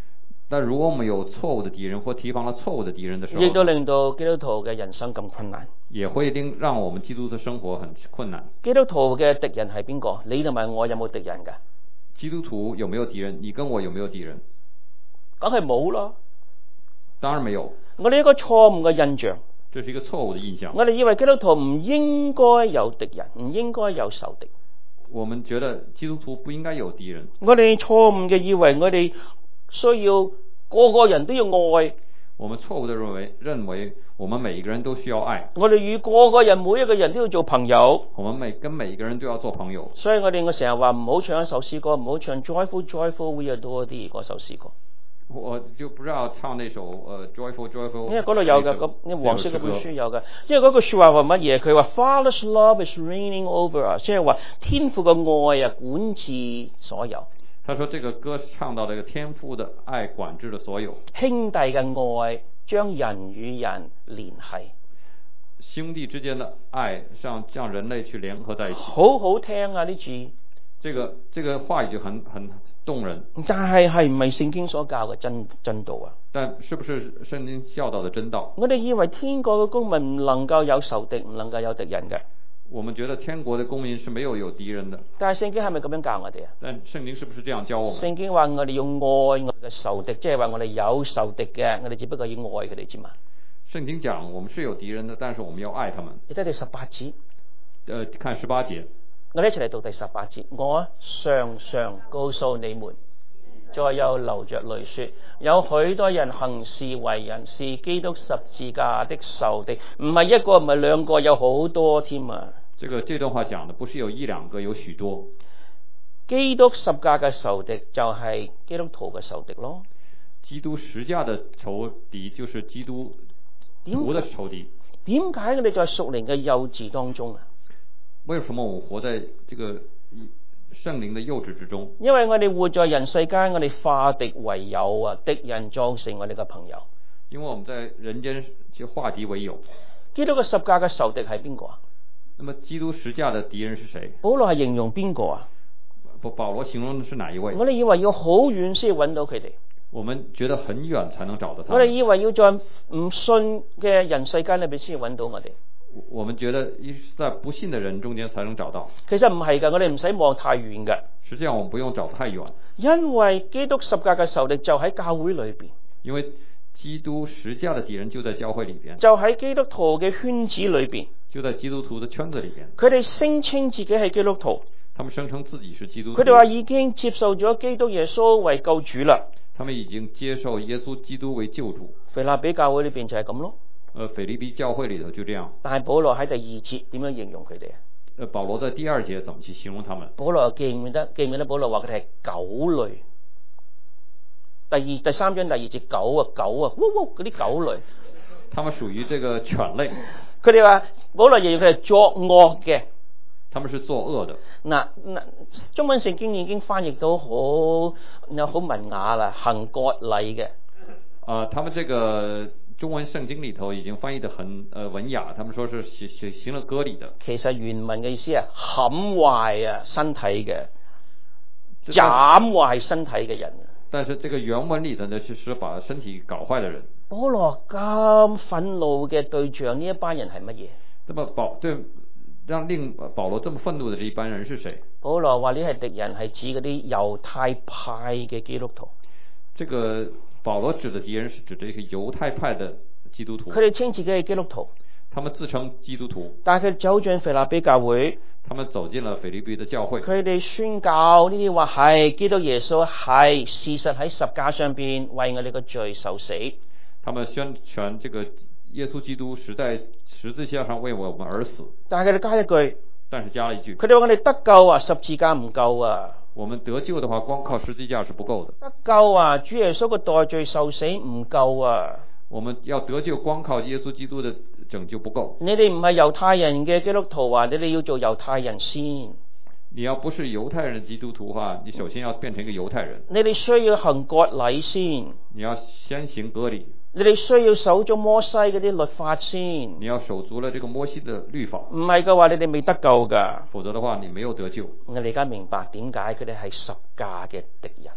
但如果我們有錯誤的敵人或提防了錯誤的敵人的時候， 亦都令到基督徒嘅人生咁困難。 也會令讓我們基督徒的生活很困難。 基督徒嘅敵人係邊個？你同埋我有冇敵人㗎？ 基督徒有沒有敵人？你跟我有沒有敵人？ 梗係冇啦。 當然沒有。 我哋一個錯誤嘅印象， 這是一個錯誤的印象。 我哋以為基督徒唔應該有敵人，唔應該有仇敵。 我們覺得基督徒不應該有敵人。 我哋錯誤嘅以為我哋需要個個人都要愛。 我們錯誤的認為認為我們每一個人都需要愛。 我哋與個個人每一個人都要做朋友。 我們每跟每一個人都要做朋友。 所以我哋我成日話唔好唱一首詩歌，唔好唱 Joyful Joyful We Adore Thee嗰首詩歌。 我就不知道唱那首呃 Joyful Joyful。因為嗰度有嘅，咁因為黃色嗰本書有嘅。因為嗰句說話話乜嘢？佢話 Father's love is reigning over us， 即係話天父嘅愛啊管治所有。 他說這個歌唱到這個天父的愛管制了所有。 兄弟嘅愛將人與人聯繫。 兄弟之間的愛像將人類去聯合在一起。 好好聽啊啲字。 這個這個話語就很很動人。 但係係唔係聖經所教嘅真真道啊？ 但是不是聖經教導的真道？ 我哋以為天國嘅公民唔能夠有仇敵，唔能夠有敵人嘅。 我們覺得天國的公民是沒有有敵人的。 但係聖經係咪咁樣教我哋啊？ 但聖經是不是這樣教我們？ 聖經話我哋要愛我哋嘅仇敵，即係話我哋有仇敵嘅，我哋只不過要愛佢哋啫嘛。 聖經講我們是有敵人的，但是我們要愛他們。 你睇第十八節。 呃，看十八節。 我哋一齊嚟讀第十八節。我常常告訴你們，再有流着淚說，有許多人行事為人是基督十字架的仇敵，唔係一個唔係兩個，有好多添啊！ 這個這段話講的不是有一兩個，有許多。 基督十架嘅仇敵就係基督徒嘅仇敵咯。 基督十架的仇敵就是基督徒的仇敵。 點解我哋在屬靈嘅幼稚當中啊？ 為什麼我們活在這個聖靈的幼稚之中？ 因為我哋活在人世間，我哋化敵為友啊，敵人裝成我哋嘅朋友。 因為我們在人間就化敵為友。 基督嘅十架嘅仇敵係邊個啊？ 那麼基督十架的敵人是誰？ 保羅係形容邊個啊？ 保羅形容的是哪一位？ 我哋以為要好遠先揾到佢哋。 我們覺得很遠才能找到他。 我哋以為要在唔信嘅人世間裏邊先揾到我哋。 我們覺得在不信的人中間才能找到。 其實唔係㗎，我哋唔使望太遠㗎。 實際上我們不用找太遠。 因為基督十架嘅仇敵就喺教會裏邊。 因為基督十架的敵人就在教會裏邊。 就喺基督徒嘅圈子裏邊。 就在基督徒的圈子裏邊。 佢哋聲稱自己係基督徒。 他們聲稱自己是基督徒。 佢哋話已經接受咗基督耶穌為救主啦。 他們已經接受耶穌基督為救主。 腓立比教會裏邊就係咁咯。 呃，腓立比教會裏頭就這樣。 但係保羅喺第二節點樣形容佢哋啊？ 呃，保羅在第二節怎麼去形容他們？ 保羅記唔記得？記唔記得？保羅話佢哋係狗類。第二第三章第二節狗啊狗啊，嗚嗚嗰啲狗類。 他們屬於這個犬類。 佢哋話保羅形容佢係作惡嘅。 他們是作惡的。 嗱嗱，中文聖經已經翻譯到好有好文雅啦，行割禮嘅。 啊、呃，他們這個中文聖經裏頭已經翻譯得很呃文雅，他們說是行行行了割禮的。 其實原文嘅意思係冚壞啊身體嘅，斬壞身體嘅人。 但是這個原文裏頭呢，就是把身體搞壞的人。 保羅咁憤怒嘅對象，呢一班人係乜嘢？ 那麼保對讓令保羅這麼憤怒的這一班人是誰？ 保羅話呢係敵人，係指嗰啲猶太派嘅基督徒。 這個保羅指的敵人是指這些猶太派的基督徒。 佢哋稱自己係基督徒， 他們自稱基督徒， 但係佢走進腓立比教會， 他們走進了腓立比的教會。 佢哋宣教呢啲話係基督耶穌係事實喺十架上邊為我哋嘅罪受死。 他們宣傳這個耶穌基督實在十字架上為我們而死。 但係佢哋加一句， 但是加了一句， 佢哋話我哋得救啊，十字架唔夠啊。 我們得救的話，光靠十字架是不夠的。 得救啊，主耶穌嘅代罪受死唔夠啊。 我們要得救，光靠耶穌基督的拯救不夠。 你哋唔係猶太人嘅基督徒啊，你哋要做猶太人先。 你要不是猶太人基督徒的話，你首先要變成一個猶太人。 你哋需要行割禮先。 你要先行割禮。 你哋需要守咗摩西嗰啲律法先。 你要守足了這個摩西的律法。 唔係嘅話，你哋未得救噶。 否則的話，你沒有得救。 我哋而家明白點解佢哋係十架嘅敵人。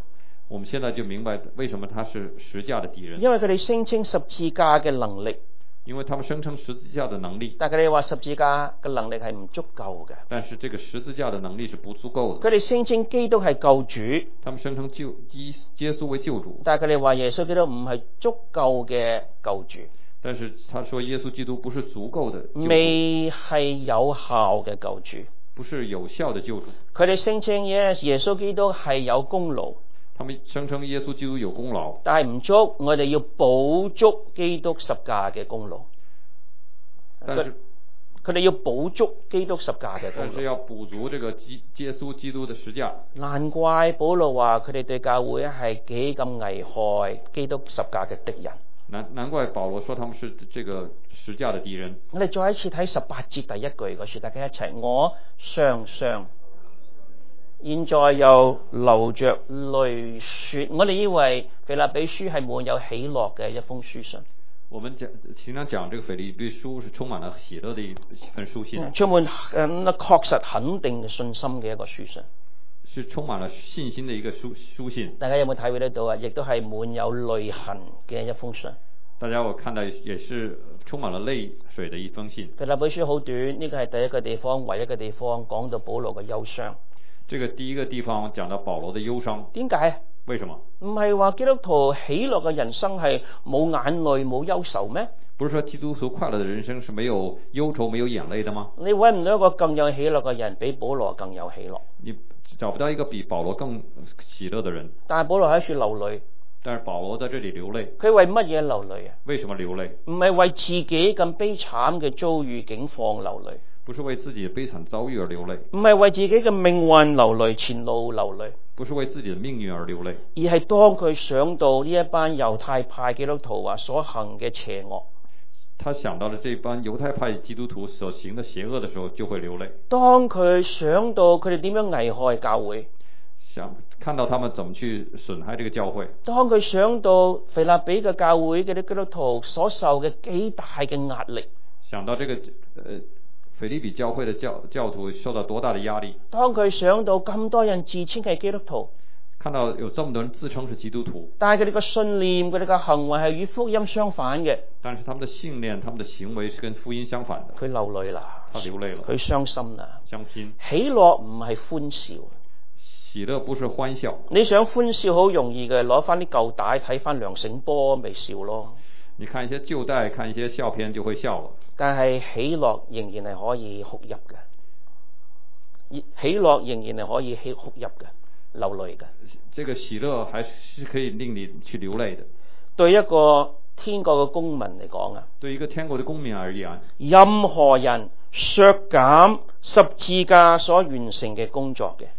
我們現在就明白為什麼他是十架的敵人， 因為佢哋聲稱十字架嘅能力， 因為他們聲稱十字架的能力， 但係佢哋話十字架嘅能力係唔足夠嘅。 但是這個十字架的能力是不足夠的。 佢哋聲稱基督係救主， 他們聲稱救耶穌為救主， 但係佢哋話耶穌基督唔係足夠嘅救主， 但是他說耶穌基督不是足夠的救主， 未係有效嘅救主， 不是有效的救主。 佢哋聲稱耶耶穌基督係有功勞， 他們聲稱耶穌基督有功勞， 但係唔足，我哋要補足基督十架嘅功勞。 但是佢哋要補足基督十架嘅功勞， 但是要補足這個基耶穌基督的十架。 難怪保羅話佢哋對教會係幾咁危害基督十架嘅敵人。 難難怪保羅說他們是這個十架的敵人。 我哋再一次睇十八節第一句嗰處，大家一齊，我常常現在又流着淚說，我哋以為腓立比書係滿有喜樂嘅一封書信。 我們講經常講這個腓立比書是充滿了喜樂的一份書信， 充滿誒確實肯定嘅信心嘅一個書信， 是充滿了信心的一個書書信。 大家有冇體會得到啊？亦都係滿有淚痕嘅一封信。 大家我看到也是充滿了淚水的一封信。 腓立比書好短，呢個係第一個地方，唯一嘅地方講到保羅嘅憂傷。 這個第一個地方講到保羅的憂傷， 點解？ 為什麼？ 唔係話基督徒喜樂嘅人生係冇眼淚冇憂愁咩？ 不是說基督徒快樂的人生是沒有憂愁沒有眼淚的嗎？ 你揾唔到一個更有喜樂嘅人比保羅更有喜樂？ 你找不到一個比保羅更喜樂的人。 但係保羅喺處流淚。 但是保羅在這裡流淚。 佢為乜嘢流淚啊？ 為什麼流淚？ 唔係為自己咁悲慘嘅遭遇境況流淚。 不是為自己的悲慘遭遇而流淚。 唔係為自己嘅命運流淚，前路流淚。 不是為自己的命運而流淚， 而係當佢想到呢一班猶太派基督徒啊所行嘅邪惡， 他想到了這班猶太派基督徒所行的邪惡的時候，就會流淚。 當佢想到佢哋點樣危害教會， 想看到他們怎麼去損害這個教會， 當佢想到腓立比嘅教會嘅啲基督徒所受嘅幾大嘅壓力， 想到這個呃腓立比教會的教教徒受到多大的壓力， 當佢想到咁多人自稱係基督徒， 看到有這麼多人自稱是基督徒， 但係佢哋嘅信念、佢哋嘅行為係與福音相反嘅， 但是他們的信念、他們的行為是跟福音相反的。 佢流淚啦， 他流淚了， 佢傷心啦， 傷心。 喜樂唔係歡笑， 喜樂不是歡笑。 你想歡笑好容易嘅，攞翻啲舊帶睇翻梁醒波咪笑咯。 你看一些舊帶，看一些笑片就會笑了。 但係喜樂仍然係可以哭泣嘅，喜樂仍然係可以哭哭泣嘅，流淚嘅。 這個喜樂還是可以令你去流淚的。 對一個天國嘅公民嚟講啊， 對一個天國嘅公民而言， 任何人削減十字架所完成嘅工作嘅，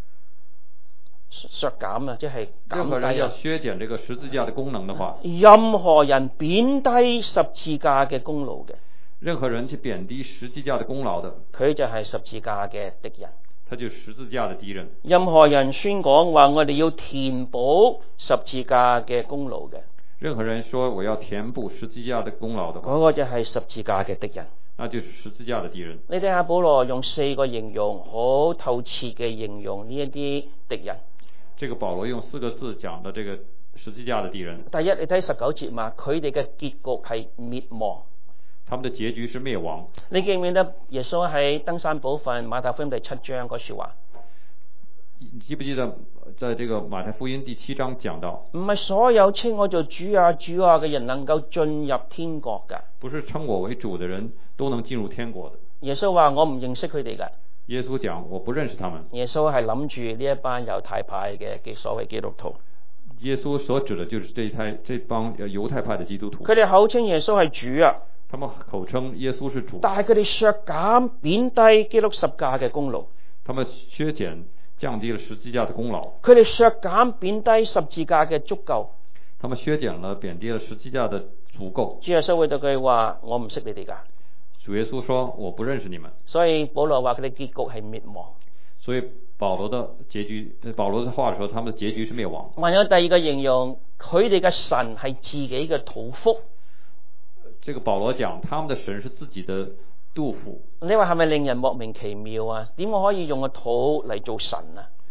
削減啊，即係任何人要削減這個十字架的功能的話， 任何人貶低十字架嘅功勞嘅， 任何人去貶低十字架的功勞的， 佢就係十字架嘅敵人， 他就是十字架的敵人。 任何人宣講話我哋要填補十字架嘅功勞嘅， 任何人說我要填補十字架的功勞的， 嗰個就係十字架嘅敵人， 那就是十字架的敵人。 你睇下保羅用四個形容好透徹嘅形容呢一啲敵人。 這個保羅用四個字講的這個十字架的敵人。 第一，你睇十九節嘛，佢哋嘅結局係滅亡。 他們的結局是滅亡。 你記唔記得耶穌喺登山寶訓馬太福音第七章嗰說話？ 你記不記得在這個馬太福音第七章講到？ 唔係所有稱我做主啊主啊嘅人能夠進入天國噶。 不是稱我為主的人都能進入天國的。 耶穌話我唔認識佢哋噶。 耶穌講我不認識他們。 耶穌係諗住呢一班猶太派嘅所謂基督徒。 耶穌所指的就是這一派這幫猶太派的基督徒。 佢哋口稱耶穌係主啊。 他們口稱耶穌是主。 但係佢哋削減貶低基督十架嘅功勞。 他們削減降低了十字架的功勞。 佢哋削減貶低十字架嘅足夠。 他們削減了貶低了十字架的足夠。 主耶穌會對佢話：我唔識你哋噶。 主耶穌說：我不認識你們。 所以保羅話佢哋結局係滅亡。 所以保羅的結局，保羅的話的時候，他們的結局是滅亡。 還有第二個形容，佢哋嘅神係自己嘅肚腹。 這個保羅講，他們的神是自己的肚腹。 你話係咪令人莫名其妙啊？點我可以用個肚嚟做神啊？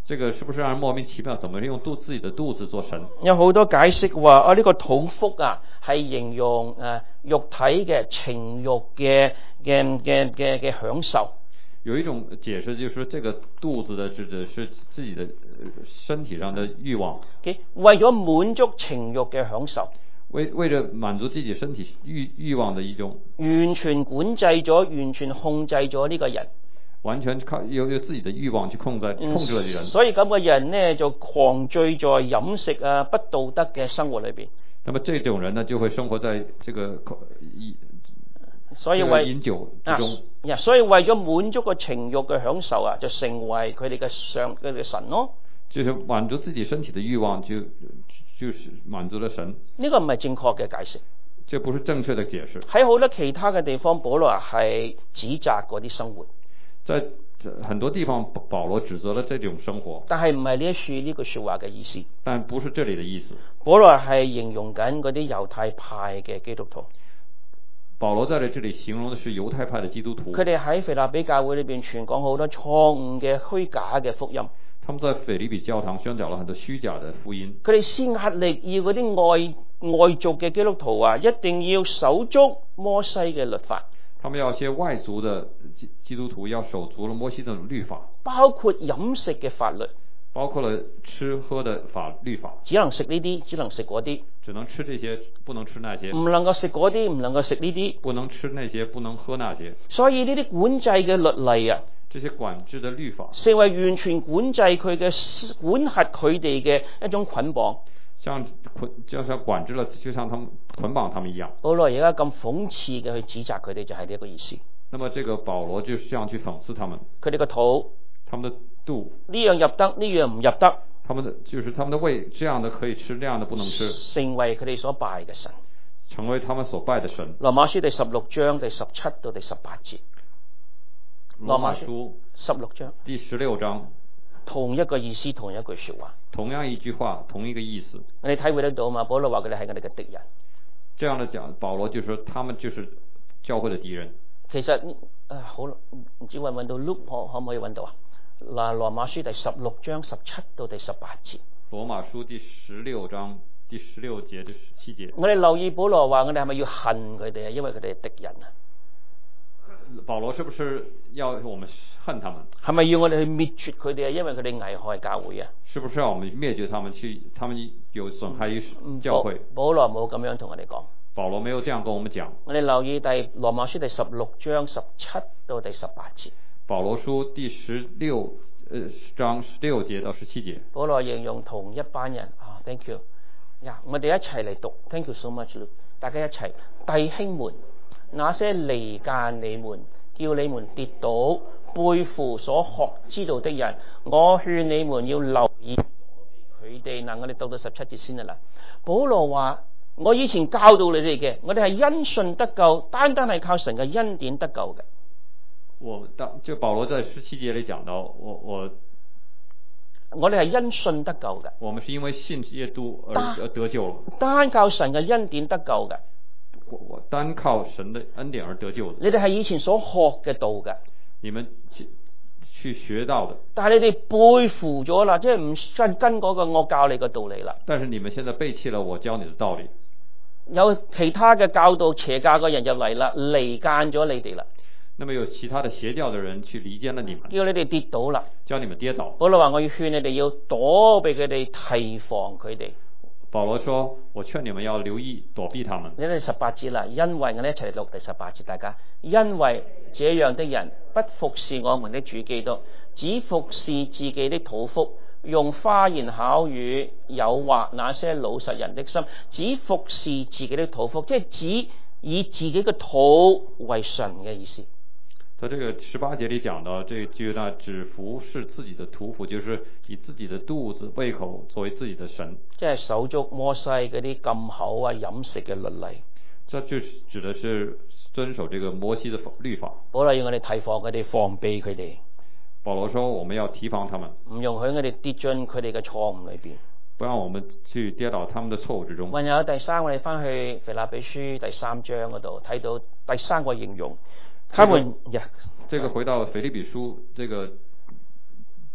這個是不是讓人莫名其妙？怎麼用肚自己的肚子做神？ 有好多解釋話啊，呢、這個肚腹啊係形容誒、啊、肉體嘅情慾嘅嘅嘅嘅嘅享受。 有一種解釋就是說，這個肚子的指的是自己的身體上的慾望。 Okay? 為咗滿足情慾嘅享受， 為為了滿足自己身體慾慾望的一種， 完全管制咗、完全控制咗呢個人。 完全靠有有自己的慾望去控制控制了人， 所以咁嘅人呢就狂醉在飲食啊不道德嘅生活裏邊。 那麼這種人呢就會生活在這個飲所以為飲酒之中。 啊，所以為咗滿足個情慾嘅享受啊，就成為佢哋嘅上佢哋嘅神咯。 就是滿足自己身體的慾望就，就就是滿足了神。 呢個唔係正確嘅解釋。 這不是正確的解釋。 喺好多其他嘅地方，保羅係指責嗰啲生活。 在很多地方，保羅指責了這種生活， 但係唔係呢一處呢句說話嘅意思。 但不是這裡的意思。 保羅係形容緊嗰啲猶太派嘅基督徒。 保羅在這裡形容的是猶太派的基督徒。 佢哋喺腓立比教會裏邊傳講好多錯誤嘅虛假嘅福音。 他們在腓立比教堂宣講了很多虛假的福音。 佢哋施壓力要嗰啲外外族嘅基督徒啊，一定要守足摩西嘅律法。 他們要些外族的基基督徒要守足了摩西的律法， 包括飲食嘅法律， 包括了吃喝的法律法， 只能食呢啲，只能食嗰啲， 只能吃這些，不能吃那些， 唔能夠食嗰啲，唔能夠食呢啲， 不能吃那些，不能喝那些。 所以呢啲管制嘅律例啊， 這些管制的律法， 成為完全管制佢嘅管轄佢哋嘅一種捆綁。 像捆，就像管制了，就像他們捆綁他們一樣。 保羅而家咁諷刺嘅去指責佢哋，就係呢一個意思。 那麼這個保羅就是這樣去諷刺他們。 佢哋個肚， 他們的肚， 呢樣入得，呢樣唔入得。 他們的就是他們的胃，這樣的可以吃，那樣的不能吃。 成為佢哋所拜嘅神， 成為他們所拜的神。 羅馬書第十六章第十七到第十八節。 羅馬書十六章第十六章。 同一個意思，同一句說話， 同樣一句話，同一個意思。 你體會得到嘛？保羅話佢哋係我哋嘅敵人。 這樣的講，保羅就說他們就是教會的敵人。 其實啊，好唔知搵唔搵到 loop 可可唔可以搵到啊？嗱，羅馬書第十六章十七到第十八節。 羅馬書第十六章第十六節到十七節。 我哋留意保羅話，我哋係咪要恨佢哋啊？因為佢哋係敵人啊。 保羅是不是要我們恨他們？ 係咪要我哋去滅絕佢哋啊？因為佢哋危害教會啊？ 是不是要我們滅絕他們？去，他們有損害於教會？ 保羅冇咁樣同我哋講。 保羅沒有這樣跟我們講。 我哋留意第羅馬書第十六章十七到第十八節。 保羅書第十六呃章十六節到十七節。 保羅形容同一班人啊 ，thank you 呀、yeah, ，我哋一齊嚟讀 ，thank you so much，大家一齊，弟兄們。那些離間你們，叫你們跌倒，背負所學知道的人，我勸你們要留意佢哋。嗱，我哋讀到十七節先啦。保羅話：我以前教導你哋嘅，我哋係因信得救，單單係靠神嘅恩典得救嘅。 我當就保羅在十七節裏講到，我我我哋係因信得救嘅。 我們是因為信耶穌而得救了， 單靠神嘅恩典得救嘅。 我我單靠神的恩典而得救的。 你哋係以前所學嘅道嘅， 你們去去學到的。 但係你哋背負咗啦，即係唔跟跟嗰個我教你嘅道理啦。 但是你們現在背棄了我教你的道理。 有其他嘅教導邪教嘅人入嚟啦，離間咗你哋啦。 那麼有其他的邪教的人去離間了你們， 叫你哋跌倒啦， 叫你們跌倒。 保羅話：我要勸你哋要躲避佢哋，提防佢哋。 保羅說：我勸你們要留意躲避他們。 你哋十八節啦，因為我哋一齊嚟讀第十八節，大家因為這樣的人不服侍我們的主基督，只服侍自己的肚腹，用花言巧語誘惑那些老實人的心，只服侍自己的肚腹，即係指以自己嘅肚為神嘅意思。 在這個十八節裏講到，這句呢，只服侍自己的肚腹，就是以自己的肚子胃口作為自己的神， 即係守足摩西嗰啲禁口啊飲食嘅律例。 這就指的是遵守這個摩西的律法。 保羅要我哋提防佢哋，防備佢哋。 保羅說我們要提防他們， 唔容許我哋跌進佢哋嘅錯誤裏邊， 不讓我們去跌倒他們的錯誤之中。 還有第三，我哋翻去腓立比書第三章嗰度睇到第三個形容。他們， 這個回到腓立比書，這個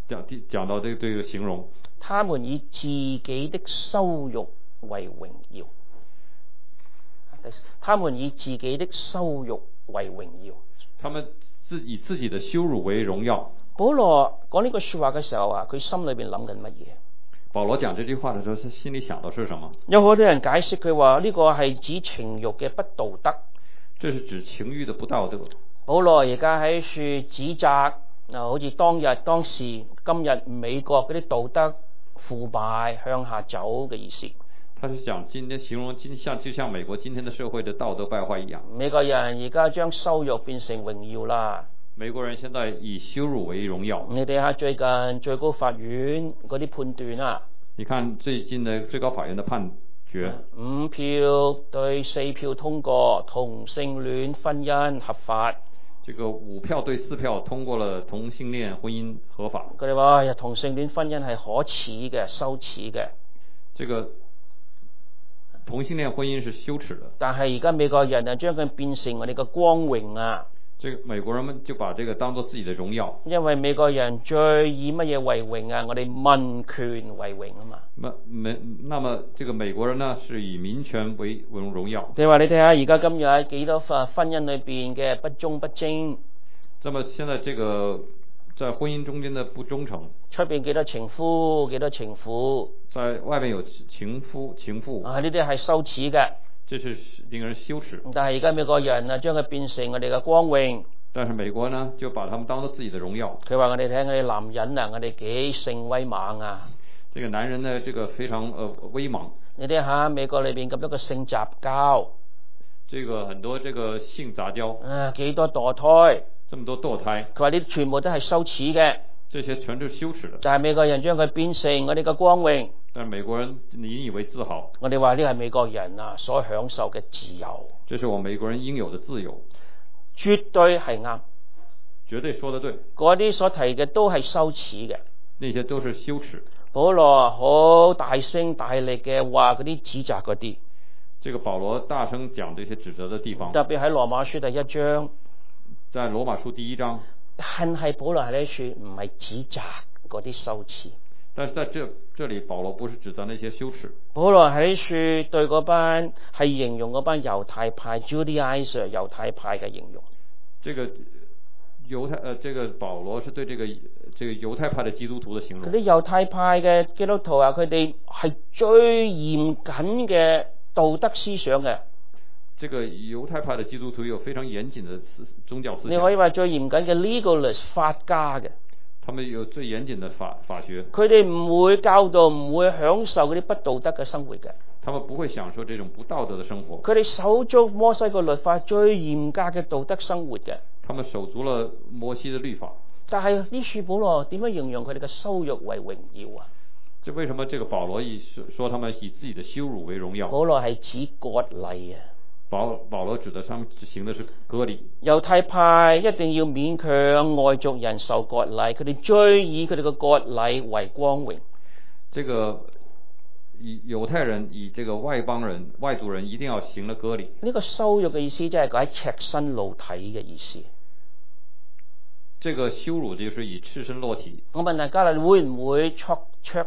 講講到這這個形容， 他們以自己的羞辱為榮耀。他們以自己的羞辱為榮耀。 他們自以自己的羞辱為榮耀。 保羅講呢個說話嘅時候啊，佢心裏邊諗緊乜嘢？ 保羅講這句話的時候，他心裏想到是什麼？ 有好多人解釋佢話呢個係指情慾嘅不道德。 這是指情慾的不道德。 保羅而家喺處指責啊，好似當日、當時、今日美國嗰啲道德腐敗向下走嘅意思。 他是講今天形容今像就像美國今天的社會的道德敗壞一樣。 美國人而家將羞辱變成榮耀啦。 美國人現在以羞辱為榮耀。 你睇下最近最高法院嗰啲判斷啊。 你看最近的最高法院的判決， 五票對四票通過同性戀婚姻合法。 這個五票對四票通過了同性戀婚姻合法。 佢哋話：哎呀，同性戀婚姻係可恥嘅、羞恥嘅。 這個同性戀婚姻是羞恥的。 但係而家美國人啊，將佢變成我哋嘅光榮啊！ 這個美國人們就把這個當作自己的榮耀。 因為美國人最以乜嘢為榮啊？我哋民權為榮啊嘛。 那美那麼這個美國人呢，是以民權為為榮耀。 你話你睇下而家今日喺幾多份婚姻裏邊嘅不忠不貞。 那麼現在這個在婚姻中間的不忠誠。 出邊幾多情夫，幾多情婦？ 在外面有情夫情婦。 啊，呢啲係羞恥嘅。 這是令人羞恥。 但係而家美國人啊，將佢變成我哋嘅光榮。 但是美國呢，就把他們當作自己的榮耀。 佢話我哋睇我哋男人啊，我哋幾性威猛啊！ 這個男人呢，這個非常呃威猛。 你睇下美國裏邊咁多個性雜交。 這個很多這個性雜交。 啊，幾多墮胎？ 這麼多墮胎。 佢話呢啲全部都係羞恥嘅。 這些全都是羞恥的。 但係美國人將佢變成我哋嘅光榮。 但美國人引以為自豪。 我哋話呢係美國人啊所享受嘅自由。 這是我美國人應有的自由。 絕對係啱。 絕對說得對。 嗰啲所提嘅都係羞恥嘅。 那些都是羞恥。 保羅好大聲大力嘅話嗰啲指責嗰啲。 這個保羅大聲講這些指責的地方。 特別喺羅馬書第一章。 在羅馬書第一章。 但係保羅喺呢處唔係指責嗰啲羞恥。 但是在這這裏，保羅不是指責那些羞恥。 保羅喺呢處對嗰班係形容嗰班猶太派 Judaizer 猶太派嘅形容。 這個猶太呃，這個保羅是對這個這個猶太派的基督徒的形容。 嗰啲猶太派嘅基督徒啊，佢哋係最嚴謹嘅道德思想嘅。 這個猶太派的基督徒有非常嚴謹的宗教思想。 你可以話最嚴謹嘅 legalist 法家嘅。 他們有最嚴謹的法法學。 佢哋唔會教導，唔會享受嗰啲不道德嘅生活嘅。 他們不會享受這種不道德的生活。 佢哋守足摩西個律法最嚴格嘅道德生活嘅。 他們守足了摩西的律法。 但係呢處保羅點樣形容佢哋嘅羞辱為榮耀啊？ 就為什麼這個保羅以說他們以自己的羞辱為榮耀？ 保羅係指割禮啊。 保保羅指的上行的是割禮。猶太派一定要勉強外族人受割禮，佢哋最以佢哋嘅割禮為光榮。 這個以猶太人以這個外邦人外族人一定要行了割禮。 呢個羞辱嘅意思即係講赤身露體嘅意思。 這個羞辱就是以赤身裸體。 我問大家啦，會唔會戳戳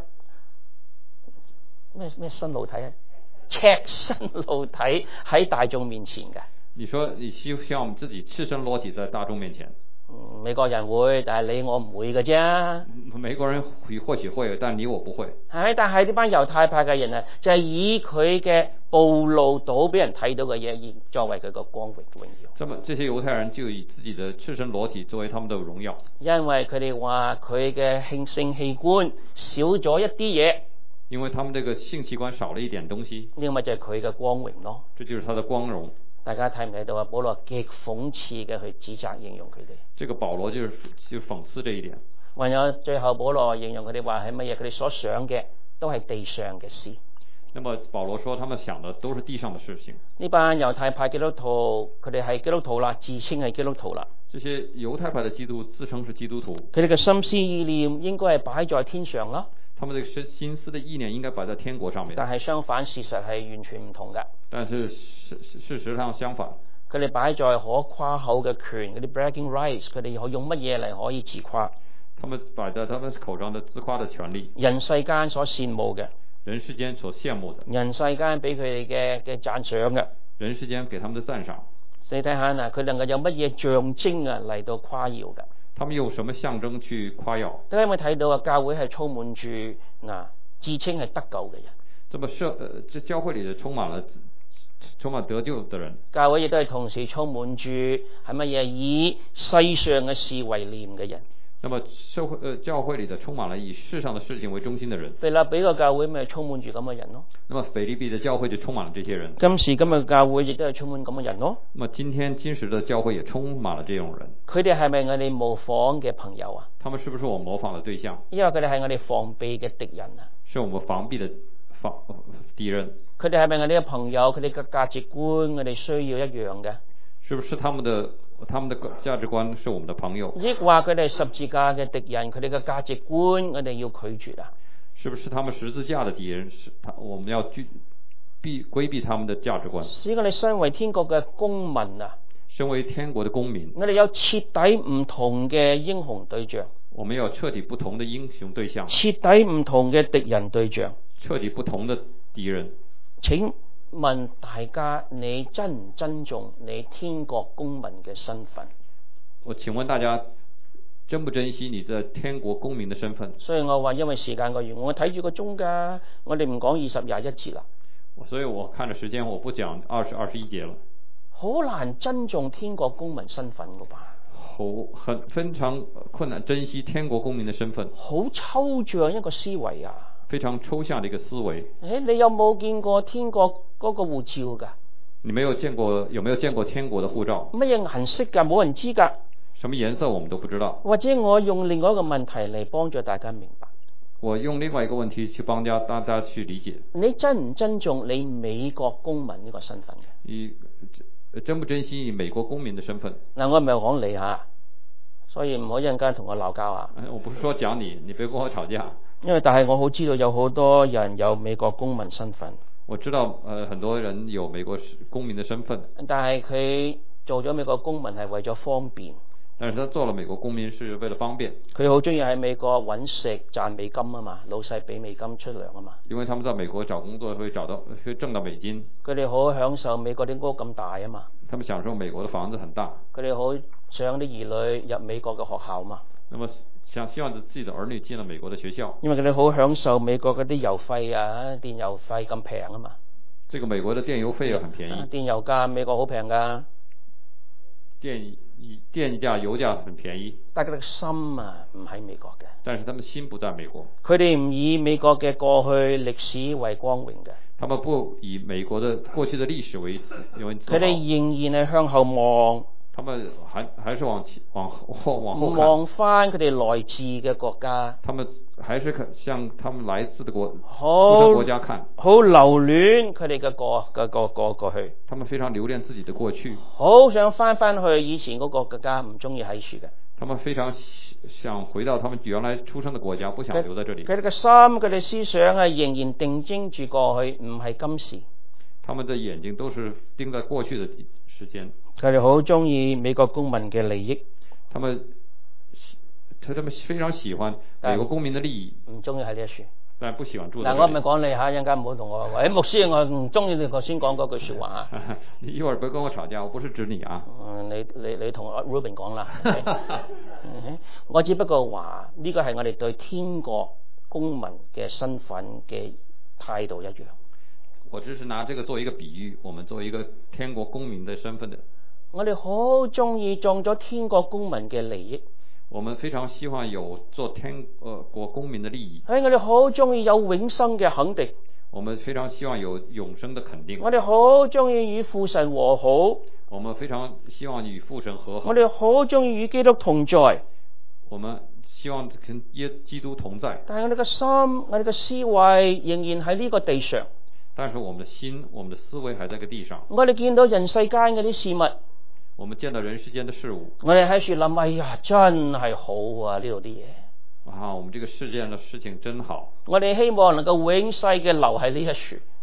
咩咩身露體啊？赤身露體喺大眾面前嘅。 你說你希望我們自己赤身裸體在大眾面前？ 嗯，美國人會，但係你我唔會嘅啫。 美國人或許會，但你我不會。 係，但係呢班猶太派嘅人啊，就係以佢嘅暴露到俾人睇到嘅嘢，而作為佢個光榮榮耀。 這麼這些猶太人就以自己的赤身裸體作為他們的榮耀。 因為佢哋話佢嘅性性器官少咗一啲嘢。 因為他們這個性器官少了一點東西， 呢個咪就係佢嘅光榮咯。 這就是他的光榮。 大家睇唔睇到啊？保羅極諷刺嘅去指責形容佢哋。 這個保羅就是就諷刺這一點。 還有最後保羅形容佢哋話係乜嘢？佢哋所想嘅都係地上嘅事。 那麼保羅說，他們想的都是地上的事情。 呢班猶太派基督徒，佢哋係基督徒啦，自稱係基督徒啦。 這些猶太派的基督自稱是基督徒， 佢哋嘅心思意念應該係擺在天上啦。 他們的心思的意念應該擺在天國上面。 但係相反，事實係完全唔同嘅。 但是事事實上相反， 佢哋擺在可誇口嘅權，嗰啲 bragging rights，佢哋可用乜嘢嚟可以自誇？ 他們擺在他們口上的自誇的權利， 人世間所羨慕嘅， 人世間所羨慕的， 人世間俾佢哋嘅嘅讚賞嘅。 人世間給他們的讚賞。 你睇下嗱，佢能夠有乜嘢象徵啊嚟到誇耀嘅？ 他們用什麼象徵去誇耀？ 大家有冇睇到啊？教會係充滿住嗱自稱係得救嘅人。 這麼社呃，這教會裏的充滿了充滿得救的人。 教會亦都係同時充滿住係乜嘢？以世上嘅事為念嘅人。 那麼社會呃教會裏的充滿了以世上的事情為中心的人。 腓立比個教會咪充滿住咁嘅人咯。 那麼腓立比的教會就充滿了這些人。 今時今日嘅教會亦都係充滿咁嘅人咯。 那麼今天今時的教會也充滿了這種人。 佢哋係咪我哋模仿嘅朋友啊？ 他們是不是我模仿的對象？ 因為佢哋係我哋防備嘅敵人啊。 是我們防備的防敵人。 佢哋係咪我哋嘅朋友？佢哋嘅價值觀我哋需要一樣嘅。 是不是他們的他們的價值觀是我們的朋友？ 亦話佢哋十字架嘅敵人，佢哋嘅價值觀我哋要拒絕啊？ 是不是他們十字架的敵人？是他我們要拒避規避他們的價值觀？ 使我哋身為天國嘅公民啊， 身為天國的公民， 我哋有徹底唔同嘅英雄對象， 我們有徹底不同的英雄對象， 徹底唔同嘅敵人對象， 徹底不同的敵人。 請問大家，你珍唔珍重你天國公民嘅身份？ 我請問大家，珍不珍惜你在天國公民的身份？ 所以我話，因為時間個緣故，我睇住個鐘㗎，我哋唔講二十廿一節啦。 所以我看着時間，我不講二十二十一節了。 好難珍重天國公民身份㗎吧？ 好，很非常困難珍惜天國公民的身份。 好抽象一個思維啊！ 非常抽象的一個思維。 誒，你有冇見過天國嗰個護照㗎？ 你沒有見過，有沒有見過天國的護照？ 乜嘢顏色㗎？冇人知㗎。 什麼顏色我們都不知道。 或者我用另外一個問題嚟幫助大家明白。 我用另外一個問題去幫大家大家去理解。 你珍唔珍重你美國公民呢個身份嘅？ 你珍不珍惜你美國公民的身份？ 嗱，我唔係講你嚇，所以唔好一陣間同我鬧交啊！ 我不是說講你，你別跟我吵架。 因為但係我好知道有好多人有美國公民身份。 我知道，呃，很多人有美國公民的身份。 但係佢做咗美國公民係為咗方便。 但是他做了美國公民是為了方便。 佢好中意喺美國揾食賺美金啊嘛，老細俾美金出糧啊嘛。 因為他們在美國找工作會找到會掙到美金。 佢哋好享受美國啲屋咁大啊嘛。 他們享受美國的房子很大。 佢哋好想啲兒女入美國嘅學校嘛。 那麼想希望自己的兒女進了美國的學校。 因為佢哋好享受美國嗰啲油費啊，電油費咁平啊嘛。 這個美國的電油費也很便宜。 電油價美國好平㗎。 電電價油價很便宜。 但係佢哋心啊唔喺美國嘅。 但是他們心不在美國。 佢哋唔以美國嘅過去歷史為光榮嘅。 他們不以美國的過去的歷史為為自豪。 佢哋仍然係向後望。 他們還還是往前往後往後看。 望翻佢哋來自嘅國家。 他們還是向他們來自的國好國家看。 好留戀佢哋嘅過嘅過過過去。 他們非常留戀自己的過去。 好想翻翻去以前嗰個國家，唔中意喺處嘅。 他們非常想回到他們原來出生的國家，不想留在這裡。 佢哋嘅心，佢哋思想係仍然定睛住過去，唔係今時。 他們的眼睛都是盯在過去的時間。 佢哋好中意美國公民嘅利益。 他們他們非常喜歡美國公民的利益。 唔中意喺呢一處。 但不喜歡住在嗱，我唔係講你嚇，一陣間唔好同我話，誒牧師，我唔中意你頭先講嗰句説話啊。 你一會兒別跟我吵架，我不是指你啊。 嗯，你你你同 Ruben 講啦。我只不過話呢個係我哋對天國公民嘅身份嘅態度一樣。 我只是拿這個做一個比喻，我們作為一個天國公民的身份的。 我哋好中意中咗天國公民嘅利益。 我們非常希望有做天呃國公民的利益。 喺我哋好中意有永生嘅肯定。 我們非常希望有永生的肯定。 我哋好中意與父神和好。 我們非常希望與父神和好。 我哋好中意與基督同在。 我們希望跟耶基督同在。 但係我哋嘅心，我哋嘅思維仍然喺呢個地上。 但是我們的心，我們的思維還在個地上。 我哋見到人世間嗰啲事物。 我們見到人世間的事物。 我哋喺處諗，哎呀，真係好啊！呢度啲嘢。 哇，我們這個世界的事情真好。 我哋希望能夠永世嘅留喺呢一處。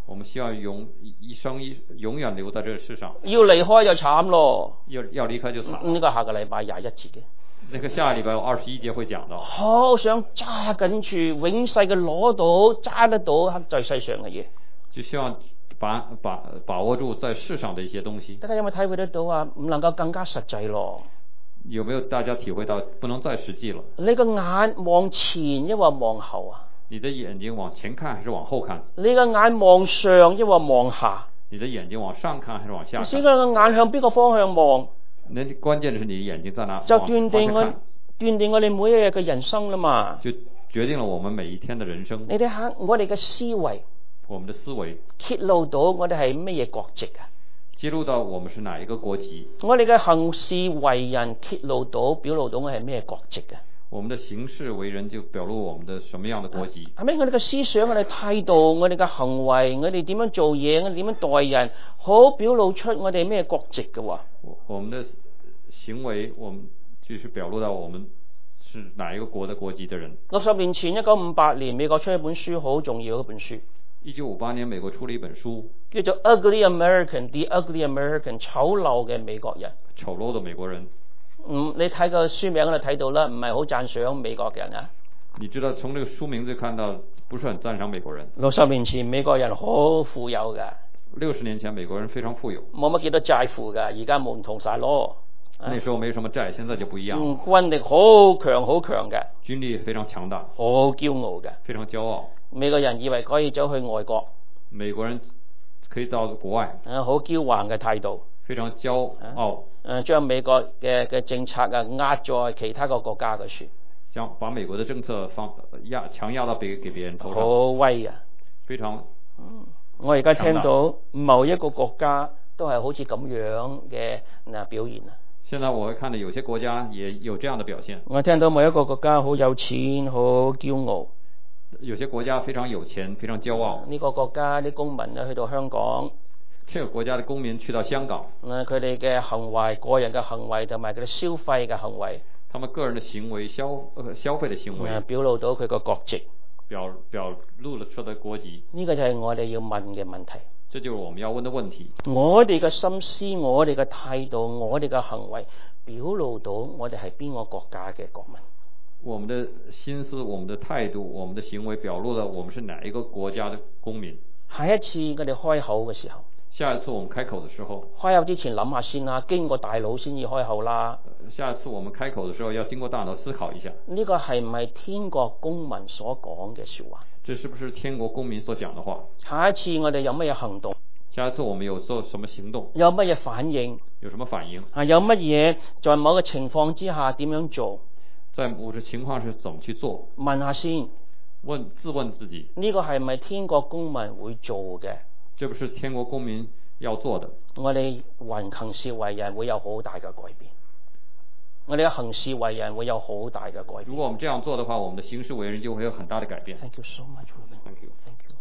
我們希望永一生一永遠留在這個世上。 要離開就慘咯。 要要離開就慘。 呢個下個禮拜廿一節嘅。 那個下個禮拜二十一節會講到。 好想揸緊住永世嘅攞到，揸得到刻在世上嘅嘢。 就希望把把把握住在世上的一些東西。 大家有冇體會得到啊？唔能夠更加實際咯。 有沒有大家體會到不能再實際了？ 你個眼望前抑或望後啊？ 你的眼睛往前看還是往後看？ 你個眼望上抑或望下？ 你的眼睛往上看還是往下看？ 至於個眼向邊個方向望？ 那關鍵是你眼睛在哪？ 就斷定我斷定我哋每一日嘅人生啦嘛。 就決定了我們每一天的人生。 你睇下我哋嘅思維， 我們的思維揭露到我哋係乜嘢國籍啊？ 揭露到我們是哪一個國籍？ 我哋嘅行事為人揭露到表露到我係咩國籍啊？ 我們的行事為人就表露我們的什麼樣的國籍？ 係咪我哋嘅思想、我哋態度、我哋嘅行為、我哋點樣做嘢、我哋點樣待人，好表露出我哋咩國籍嘅喎？ 我我們的行為，我們就是表露到我們是哪一個國的國籍的人。 六十年前，一九五八年，美國出一本書，好重要嘅一本書。 一九五八年，美國出了一本書， 叫做《Ugly American》，The Ugly American， 醜陋嘅美國人。 醜陋的美國人。 嗯，你睇個書名嗰度睇到啦，唔係好讚賞美國人啊。 你知道從這個書名就看到，不是很讚賞美國人。 六十年前，美國人好富有㗎。 六十年前，美國人非常富有， 冇乜幾多債負㗎，而家冇唔同晒咯。 那時候沒什麼債，現在就不一樣。 嗯，軍力好強好強嘅， 軍力非常強大， 好驕傲嘅， 非常驕傲。 美國人以為可以走去外國， 美國人可以到國外， 啊，好驕橫嘅態度， 非常驕傲。 誒，將美國嘅嘅政策啊壓在其他個國家嘅處， 想把美國的政策放壓強壓到俾給別人頭上， 好威啊！ 非常。 嗯，我而家聽到某一個國家都係好似咁樣嘅嗱表現啊。 現在我會看到有些國家也有這樣的表現。 我聽到某一個國家好有錢，好驕傲。 有些國家非常有錢，非常驕傲。 呢個國家啲公民咧去到香港， 這個國家的公民去到香港， 誒佢哋嘅行為、個人嘅行為同埋佢哋消費嘅行為， 他們個人的行為、消呃消費的行為， 表露到佢個國籍， 表表露了出的國籍。 呢個就係我哋要問嘅問題。 這就是我們要問的問題。 我哋嘅心思、我哋嘅態度、我哋嘅行為，表露到我哋係邊個國家嘅國民。 我們的心思、我們的態度、我們的行為，表露了我們是哪一個國家的公民。 下一次我哋開口嘅時候， 下一次我們開口的時候， 開口之前諗下先啦，經過大腦先至開口啦。 下一次我們開口的時候，要經過大腦思考一下。 呢個係唔係天國公民所講嘅說話？ 這是不是天國公民所講的話？ 下一次我哋有乜嘢行動？ 下一次我們有做什麼行動？ 有乜嘢反應？ 有什麼反應？ 啊，有乜嘢在某個情況之下點樣做？ 在某個情況是怎麼去做？ 問下先， 問自問自己， 呢個係咪天國公民會做嘅？ 這不是天國公民要做的。我哋行行事為人會有好大嘅改變。我哋嘅行事為人會有好大嘅改變。 如果我們這樣做的話，我們的行事為人就會有很大的改變。 Thank you so much, Ruben. Thank you. Thank you.